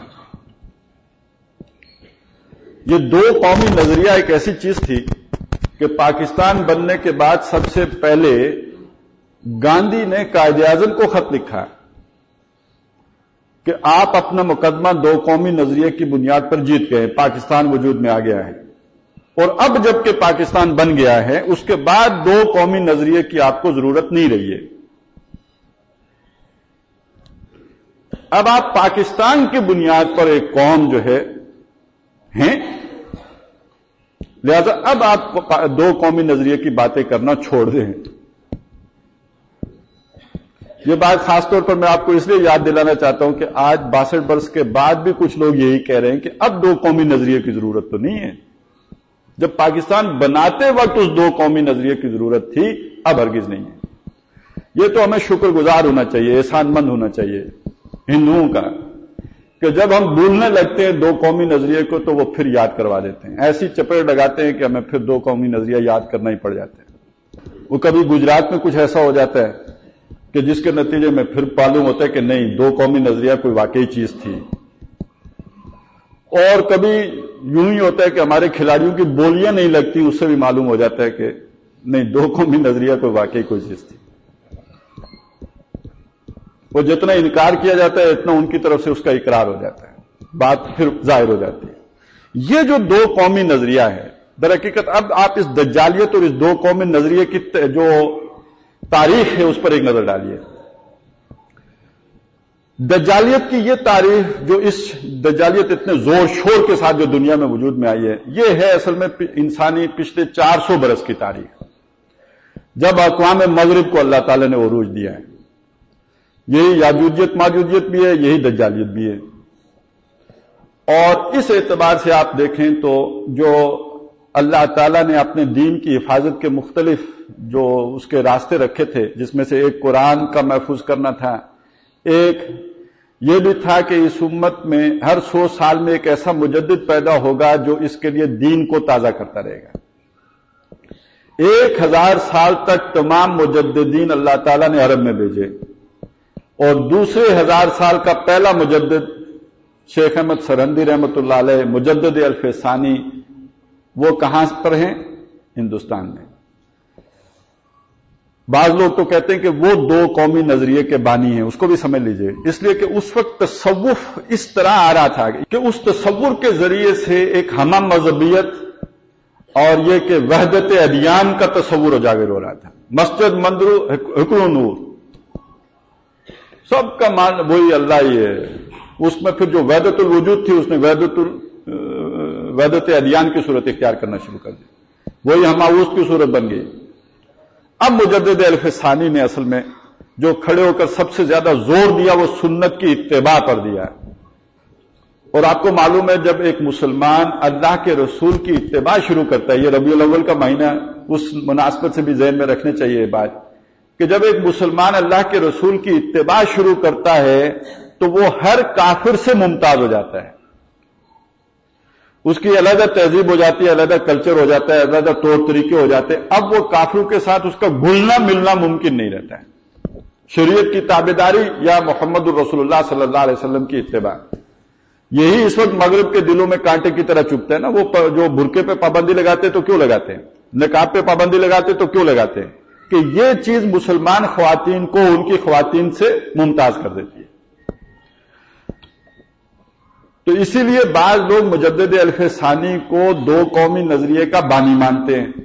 یہ دو قومی نظریہ ایک ایسی چیز تھی کہ پاکستان بننے کے بعد سب سے پہلے گاندھی نے قائد اعظم کو خط لکھا کہ آپ اپنا مقدمہ دو قومی نظریے کی بنیاد پر جیت گئے، پاکستان وجود میں آ گیا ہے، اور اب جب کہ پاکستان بن گیا ہے اس کے بعد دو قومی نظریے کی آپ کو ضرورت نہیں رہی ہے. اب آپ پاکستان کی بنیاد پر ایک قوم جو ہے ہیں، لہذا اب آپ دو قومی نظریے کی باتیں کرنا چھوڑ دیں. یہ بات خاص طور پر میں آپ کو اس لیے یاد دلانا چاہتا ہوں کہ آج باسٹھ برس کے بعد بھی کچھ لوگ یہی کہہ رہے ہیں کہ اب دو قومی نظریے کی ضرورت تو نہیں ہے. جب پاکستان بناتے وقت اس دو قومی نظریے کی ضرورت تھی، اب ہرگز نہیں ہے. یہ تو ہمیں شکر گزار ہونا چاہیے، احسان مند ہونا چاہیے ہندوؤں کا کہ جب ہم بھولنے لگتے ہیں دو قومی نظریے کو تو وہ پھر یاد کروا دیتے ہیں. ایسی چپیٹ لگاتے ہیں کہ ہمیں پھر دو قومی نظریہ یاد کرنا ہی پڑ جاتے ہیں. وہ کبھی گجرات میں کچھ ایسا ہو جاتا ہے کہ جس کے نتیجے میں پھر معلوم ہوتا ہے کہ نہیں، دو قومی نظریہ کوئی واقعی چیز تھی. اور کبھی یوں ہی ہوتا ہے کہ ہمارے کھلاڑیوں کی بولیاں نہیں لگتی، اس سے بھی معلوم ہو جاتا ہے کہ نہیں، دو قومی نظریہ کوئی واقعی کوئی چیز تھی. وہ جتنا انکار کیا جاتا ہے اتنا ان کی طرف سے اس کا اقرار ہو جاتا ہے، بات پھر ظاہر ہو جاتی ہے. یہ جو دو قومی نظریہ ہے در حقیقت اب آپ اس دجالیت اور اس دو قومی نظریے کی جو تاریخ ہے اس پر ایک نظر ڈالیے. دجالیت کی یہ تاریخ جو اس دجالیت اتنے زور شور کے ساتھ جو دنیا میں وجود میں آئی ہے، یہ ہے اصل میں انسانی پچھلے چار سو برس کی تاریخ، جب اقوام مغرب کو اللہ تعالی نے عروج دیا ہے. یہی یاجوجیت ماجوجیت بھی ہے، یہی دجالیت بھی ہے. اور اس اعتبار سے آپ دیکھیں تو جو اللہ تعالیٰ نے اپنے دین کی حفاظت کے مختلف جو اس کے راستے رکھے تھے، جس میں سے ایک قرآن کا محفوظ کرنا تھا، ایک یہ بھی تھا کہ اس امت میں ہر سو سال میں ایک ایسا مجدد پیدا ہوگا جو اس کے لیے دین کو تازہ کرتا رہے گا. ایک ہزار سال تک تمام مجددین اللہ تعالیٰ نے عرب میں بھیجے، اور دوسرے ہزار سال کا پہلا مجدد شیخ احمد سرہندی رحمۃ اللہ علیہ، مجدد الف ثانی، وہ کہاں پر ہیں؟ ہندوستان میں. بعض لوگ تو کہتے ہیں کہ وہ دو قومی نظریے کے بانی ہیں، اس کو بھی سمجھ لیجئے، اس لیے کہ اس وقت تصوف اس طرح آ رہا تھا کہ اس تصور کے ذریعے سے ایک ہمہ مذہبیت اور یہ کہ وحدت ادیان کا تصور اجاگر ہو رہا تھا. مسجد مندر حکم نور، سب کا مان وہی اللہ ہی ہے. اس میں پھر جو وحدت الوجود تھی اس نے وحدت وحدت ادیان کی صورت اختیار کرنا شروع کر دی، وہی ہماؤس کی صورت بن گئی. اب مجدد الف ثانی نے اصل میں جو کھڑے ہو کر سب سے زیادہ زور دیا وہ سنت کی اتباع پر دیا ہے. اور آپ کو معلوم ہے جب ایک مسلمان اللہ کے رسول کی اتباع شروع کرتا ہے، یہ ربیع الاول کا مہینہ اس مناسبت سے بھی ذہن میں رکھنے چاہیے یہ بات کہ جب ایک مسلمان اللہ کے رسول کی اتباع شروع کرتا ہے تو وہ ہر کافر سے ممتاز ہو جاتا ہے. اس کی علیحدہ تہذیب ہو جاتی ہے، علیحدہ کلچر ہو جاتا ہے، علیحدہ طور طریقے ہو جاتے ہیں. اب وہ کافروں کے ساتھ اس کا گھلنا ملنا ممکن نہیں رہتا ہے. شریعت کی تابعداری یا محمد الرسول اللہ صلی اللہ علیہ وسلم کی اتباع، یہی اس وقت مغرب کے دلوں میں کانٹے کی طرح چبھتا ہے نا. وہ جو برقعے پہ پابندی لگاتے تو کیوں لگاتے ہیں، نقاب پہ پابندی لگاتے تو کیوں لگاتے ہیں؟ کہ یہ چیز مسلمان خواتین کو ان کی خواتین سے ممتاز کر دیتی ہے. تو اسی لیے بعض لوگ مجدد الف ثانی کو دو قومی نظریے کا بانی مانتے ہیں.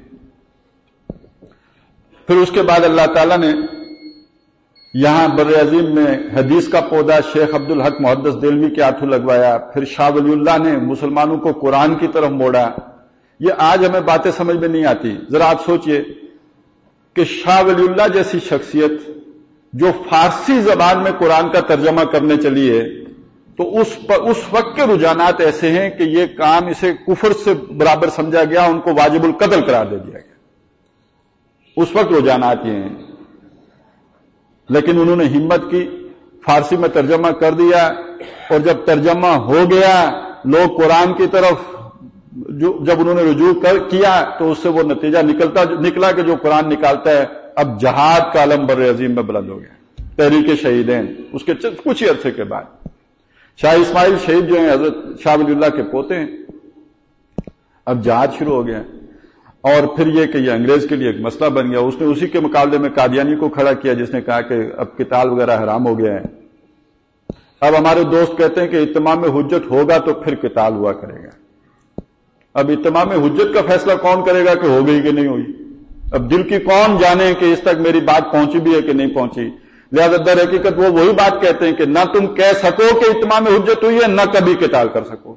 پھر اس کے بعد اللہ تعالیٰ نے یہاں بر عظیم میں حدیث کا پودا شیخ عبد الحق محدث دہلوی کے ہاتھوں لگوایا. پھر شاہ ولی اللہ نے مسلمانوں کو قرآن کی طرف موڑا. یہ آج ہمیں باتیں سمجھ میں نہیں آتی. ذرا آپ سوچئے کہ شاہ ولی اللہ جیسی شخصیت جو فارسی زبان میں قرآن کا ترجمہ کرنے چلی ہے تو اس پر اس وقت کے رجحانات ایسے ہیں کہ یہ کام اسے کفر سے برابر سمجھا گیا، ان کو واجب القتل قرار دے دیا گیا. اس وقت رجحانات یہ ہیں. لیکن انہوں نے ہمت کی، فارسی میں ترجمہ کر دیا، اور جب ترجمہ ہو گیا لوگ قرآن کی طرف جو جب انہوں نے رجوع کر کیا تو اس سے وہ نتیجہ نکلتا نکلا کہ جو قرآن نکالتا ہے اب جہاد کا علم بر عظیم میں بلند ہو گیا. تحریک شہیدین اس کے کچھ ہی عرصے کے بعد شاہ اسماعیل شہید جو ہیں حضرت شاہ ولی اللہ کے پوتے ہیں، اب جہاد شروع ہو گیا. اور پھر یہ کہ یہ انگریز کے لیے ایک مسئلہ بن گیا. اس نے اسی کے مقابلے میں قادیانی کو کھڑا کیا جس نے کہا کہ اب قتال وغیرہ حرام ہو گیا ہے. اب ہمارے دوست کہتے ہیں کہ اتمام حجت ہوگا تو پھر قتال ہوا کرے گا. اب اتمام حجت کا فیصلہ کون کرے گا کہ ہو گئی کہ نہیں ہوئی؟ اب دل کی کون جانے کہ اس تک میری بات پہنچی بھی ہے کہ نہیں پہنچی. لہذا در حقیقت وہ وہی بات کہتے ہیں کہ نہ تم کہہ سکو کہ اتمام حجت ہوئی ہے، نہ کبھی قتال کر سکو.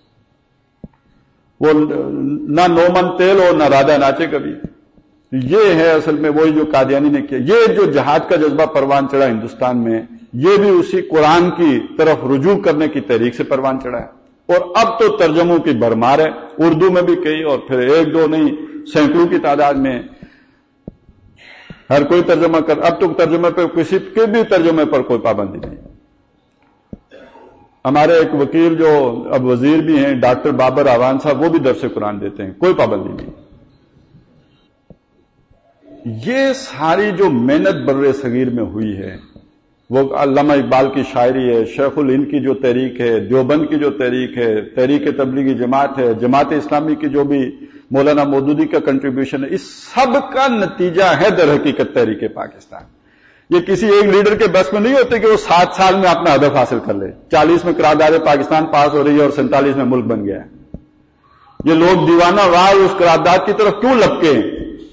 وہ نہ نومن تیل اور نہ رادہ ناچے کبھی. یہ ہے اصل میں وہی جو قادیانی نے کیا. یہ جو جہاد کا جذبہ پروان چڑھا ہندوستان میں، یہ بھی اسی قرآن کی طرف رجوع کرنے کی تحریک سے پروان چڑھا ہے. اور اب تو ترجموں کی بھرمار ہے، اردو میں بھی کئی اور پھر ایک دو نہیں سینکڑوں کی تعداد میں ہر کوئی ترجمہ کر. اب تو ترجمے پہ کسی کے بھی ترجمے پر کوئی پابندی نہیں. ہمارے ایک وکیل جو اب وزیر بھی ہیں ڈاکٹر بابر آوان صاحب، وہ بھی درس قرآن دیتے ہیں، کوئی پابندی نہیں. یہ ساری جو محنت بر صغیر میں ہوئی ہے، وہ علامہ اقبال کی شاعری ہے، شیخ الہند کی جو تحریک ہے، دیوبند کی جو تحریک ہے، تحریک تبلیغی جماعت ہے، جماعت اسلامی کی جو بھی مولانا مودودی کا کنٹریبیوشن ہے، اس سب کا نتیجہ ہے در حقیقت تحریک پاکستان. یہ کسی ایک لیڈر کے بس میں نہیں ہوتے کہ وہ سات سال میں اپنا ہدف حاصل کر لے. چالیس میں قرارداد پاکستان پاس ہو رہی ہے اور سینتالیس میں ملک بن گیا ہے. یہ لوگ دیوانہ وار اس قرارداد کی طرف کیوں لپکے ہیں؟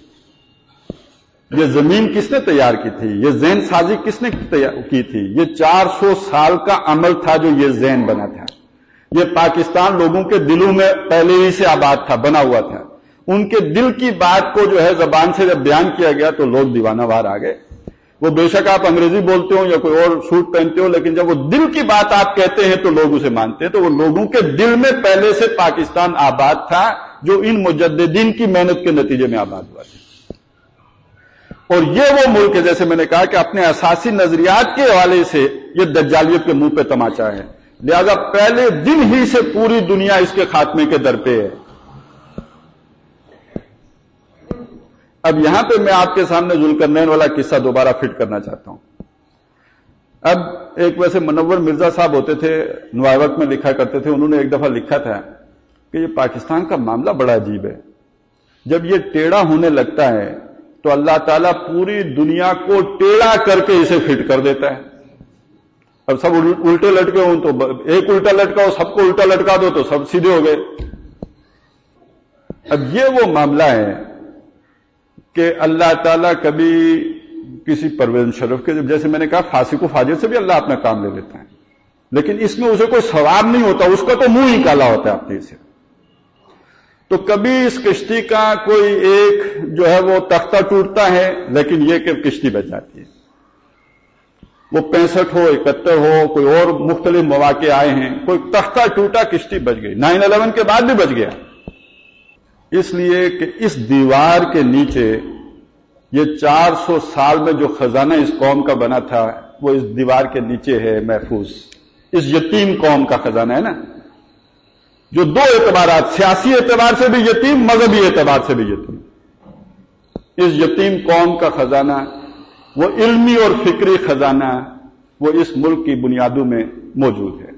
یہ زمین کس نے تیار کی تھی؟ یہ ذہن سازی کس نے کی تھی؟ یہ چار سو سال کا عمل تھا جو یہ ذہن بنا تھا. یہ پاکستان لوگوں کے دلوں میں پہلے ہی سے آباد تھا، بنا ہوا تھا. ان کے دل کی بات کو جو ہے زبان سے جب بیان کیا گیا تو لوگ دیوانہ وار آ گئے. وہ بے شک آپ انگریزی بولتے ہو یا کوئی اور سوٹ پہنتے ہو، لیکن جب وہ دل کی بات آپ کہتے ہیں تو لوگ اسے مانتے ہیں. تو وہ لوگوں کے دل میں پہلے سے پاکستان آباد تھا جو ان مجددین کی محنت کے نتیجے میں آباد ہوا تھا. اور یہ وہ ملک ہے، جیسے میں نے کہا کہ اپنے اساسی نظریات کے حوالے سے یہ دجالیت کے منہ پہ تماچا ہے. لہذا پہلے دن ہی سے پوری دنیا اس کے خاتمے کے در پہ ہے. اب یہاں پہ میں آپ کے سامنے ذوالقرنین والا قصہ دوبارہ فٹ کرنا چاہتا ہوں. اب ایک ویسے منور مرزا صاحب ہوتے تھے، نوائے وقت میں لکھا کرتے تھے. انہوں نے ایک دفعہ لکھا تھا کہ یہ پاکستان کا معاملہ بڑا عجیب ہے. جب یہ ٹیڑھا ہونے لگتا ہے تو اللہ تعالیٰ پوری دنیا کو ٹیڑھا کر کے اسے فٹ کر دیتا ہے. اب سب الٹے لٹکے ہوں تو ایک الٹا لٹکا ہو، سب کو الٹا لٹکا دو تو سب سیدھے ہو گئے. اب یہ وہ معاملہ ہے کہ اللہ تعالیٰ کبھی کسی پرویز مشرف کے، جیسے میں نے کہا فاسق و فاجر سے بھی اللہ اپنا کام لے لیتا ہے، لیکن اس میں اسے کوئی ثواب نہیں ہوتا، اس کا تو منہ ہی کالا ہوتا ہے اپنے سے. تو کبھی اس کشتی کا کوئی ایک جو ہے وہ تختہ ٹوٹتا ہے، لیکن یہ کہ کشتی بچ جاتی ہے. وہ پینسٹھ ہو، اکہتر ہو، کوئی اور مختلف مواقع آئے ہیں، کوئی تختہ ٹوٹا، کشتی بچ گئی. نائن الیون کے بعد بھی بچ گیا، اس لیے کہ اس دیوار کے نیچے یہ چار سو سال میں جو خزانہ اس قوم کا بنا تھا وہ اس دیوار کے نیچے ہے محفوظ. اس یتیم قوم کا خزانہ ہے نا، جو دو اعتبارات، سیاسی اعتبار سے بھی یتیم، مذہبی اعتبار سے بھی یتیم. اس یتیم قوم کا خزانہ، وہ علمی اور فکری خزانہ، وہ اس ملک کی بنیادوں میں موجود ہے.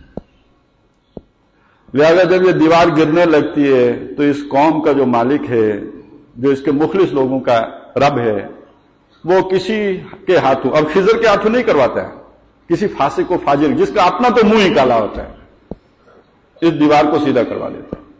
لہذا جب یہ دیوار گرنے لگتی ہے تو اس قوم کا جو مالک ہے، جو اس کے مخلص لوگوں کا رب ہے، وہ کسی کے ہاتھوں، اب خضر کے ہاتھوں نہیں کرواتا ہے، کسی فاسق و فاجر جس کا اپنا تو منہ ہی کالا ہوتا ہے، اس دیوار کو سیدھا کروا دیتا ہے.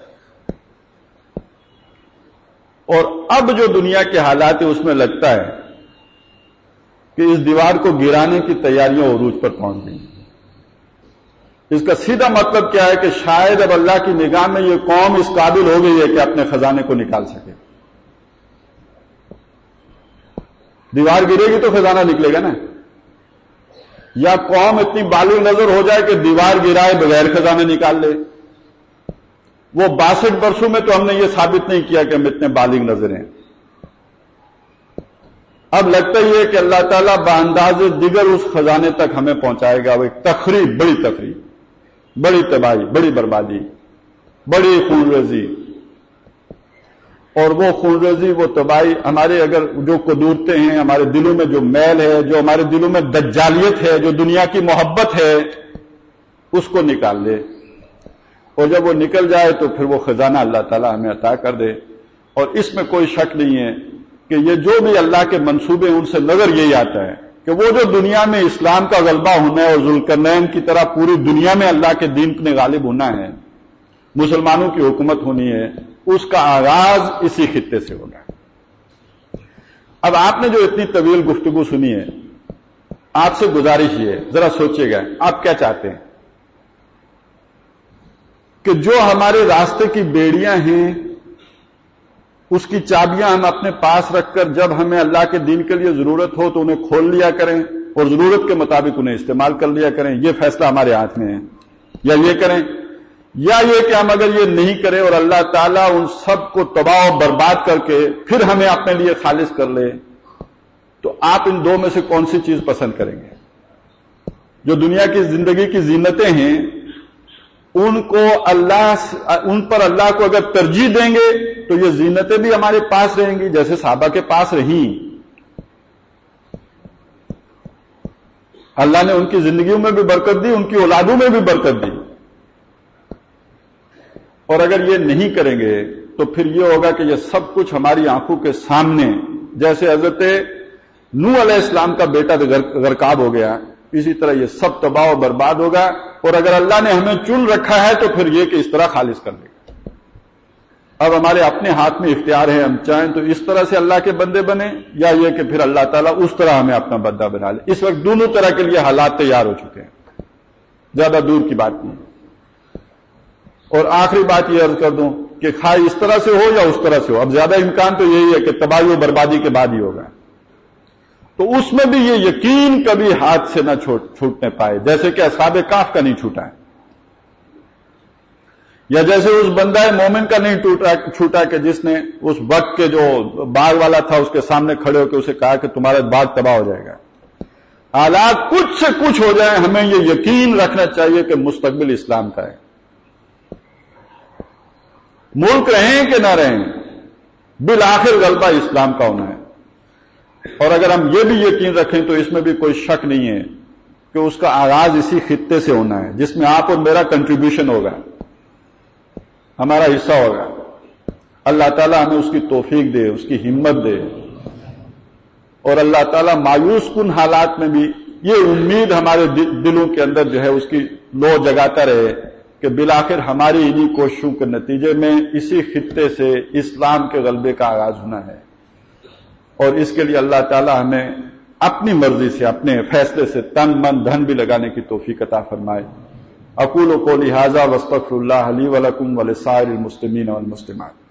اور اب جو دنیا کے حالات ہیں اس میں لگتا ہے کہ اس دیوار کو گرانے کی تیاریاں عروج پر پہنچ گئی. اس کا سیدھا مطلب کیا ہے کہ شاید اب اللہ کی نگاہ میں یہ قوم اس قابل ہو گئی ہے کہ اپنے خزانے کو نکال سکے. دیوار گرے گی تو خزانہ نکلے گا نا، یا قوم اتنی بالغ نظر ہو جائے کہ دیوار گرائے بغیر خزانہ نکال لے. وہ باسٹھ برسوں میں تو ہم نے یہ ثابت نہیں کیا کہ ہم اتنے بالغ نظر ہیں. اب لگتا ہی ہے کہ اللہ تعالیٰ بانداز دیگر اس خزانے تک ہمیں پہنچائے گا. وہ ایک تخریب، بڑی تخریب، بڑی تباہی، بڑی بربادی، بڑی خونریزی. اور وہ خونریزی، وہ تباہی ہمارے اگر جو قدورتیں ہیں، ہمارے دلوں میں جو میل ہے، جو ہمارے دلوں میں دجالیت ہے، جو دنیا کی محبت ہے، اس کو نکال دے. اور جب وہ نکل جائے تو پھر وہ خزانہ اللہ تعالیٰ ہمیں عطا کر دے. اور اس میں کوئی شک نہیں ہے کہ یہ جو بھی اللہ کے منصوبے ان سے نظر یہی آتا ہے کہ وہ جو دنیا میں اسلام کا غلبہ ہونا ہے اور ذوالقرنین کی طرح پوری دنیا میں اللہ کے دین نے غالب ہونا ہے، مسلمانوں کی حکومت ہونی ہے، اس کا آغاز اسی خطے سے ہوگا. اب آپ نے جو اتنی طویل گفتگو سنی ہے، آپ سے گزارش یہ ہے، ذرا سوچیے گا آپ کیا چاہتے ہیں کہ جو ہمارے راستے کی بیڑیاں ہیں اس کی چابیاں ہم اپنے پاس رکھ کر جب ہمیں اللہ کے دین کے لیے ضرورت ہو تو انہیں کھول لیا کریں اور ضرورت کے مطابق انہیں استعمال کر لیا کریں. یہ فیصلہ ہمارے ہاتھ میں ہے. یا یہ کریں، یا یہ کہ ہم اگر یہ نہیں کریں اور اللہ تعالیٰ ان سب کو تباہ و برباد کر کے پھر ہمیں اپنے لیے خالص کر لے، تو آپ ان دو میں سے کون سی چیز پسند کریں گے؟ جو دنیا کی زندگی کی زینتیں ہیں ان کو اللہ ان پر اللہ کو اگر ترجیح دیں گے تو یہ زینتیں بھی ہمارے پاس رہیں گی جیسے صحابہ کے پاس رہیں. اللہ نے ان کی زندگیوں میں بھی برکت دی، ان کی اولادوں میں بھی برکت دی. اور اگر یہ نہیں کریں گے تو پھر یہ ہوگا کہ یہ سب کچھ ہماری آنکھوں کے سامنے، جیسے حضرت نوح علیہ السلام کا بیٹا غرقاب ہو گیا، اسی طرح یہ سب تباہ و برباد ہوگا. اور اگر اللہ نے ہمیں چن رکھا ہے تو پھر یہ کہ اس طرح خالص کر دے گا. اب ہمارے اپنے ہاتھ میں اختیار ہے، ہم چاہیں تو اس طرح سے اللہ کے بندے بنے، یا یہ کہ پھر اللہ تعالیٰ اس طرح ہمیں اپنا بندہ بنا لے. اس وقت دونوں طرح کے لیے حالات تیار ہو چکے ہیں، زیادہ دور کی بات نہیں. اور آخری بات یہ عرض کر دوں کہ خواہ اس طرح سے ہو یا اس طرح سے ہو، اب زیادہ امکان تو یہی ہے کہ تباہی و بربادی کے بعد ہی ہوگا. تو اس میں بھی یہ یقین کبھی ہاتھ سے نہ چھوٹنے پائے، جیسے کہ اصحاب کہف کا نہیں چھوٹا ہے، یا جیسے اس بندہ مومن کا نہیں چھوٹا کہ جس نے اس وقت کے جو باغ والا تھا اس کے سامنے کھڑے ہو کے اسے کہا کہ تمہارا باغ تباہ ہو جائے گا. حالات کچھ سے کچھ ہو جائے، ہمیں یہ یقین رکھنا چاہیے کہ مستقبل اسلام کا ہے. ملک رہیں کہ نہ رہیں، بالآخر غلبہ اسلام کا ہونا ہے. اور اگر ہم یہ بھی یقین رکھیں تو اس میں بھی کوئی شک نہیں ہے کہ اس کا آغاز اسی خطے سے ہونا ہے جس میں آپ اور میرا کنٹریبیوشن ہوگا، ہمارا حصہ ہوگا. اللہ تعالیٰ ہمیں اس کی توفیق دے، اس کی ہمت دے. اور اللہ تعالیٰ مایوس کن حالات میں بھی یہ امید ہمارے دلوں کے اندر جو ہے اس کی لو جگاتا رہے کہ بالآخر ہماری انہی کوششوں کے نتیجے میں اسی خطے سے اسلام کے غلبے کا آغاز ہونا ہے. اور اس کے لیے اللہ تعالی ہمیں اپنی مرضی سے اپنے فیصلے سے تن من دھن بھی لگانے کی توفیق عطا فرمائے. اقول قولی ھذا واستغفر اللہ لی ولکم ولسائر المسلمین والمسلمات.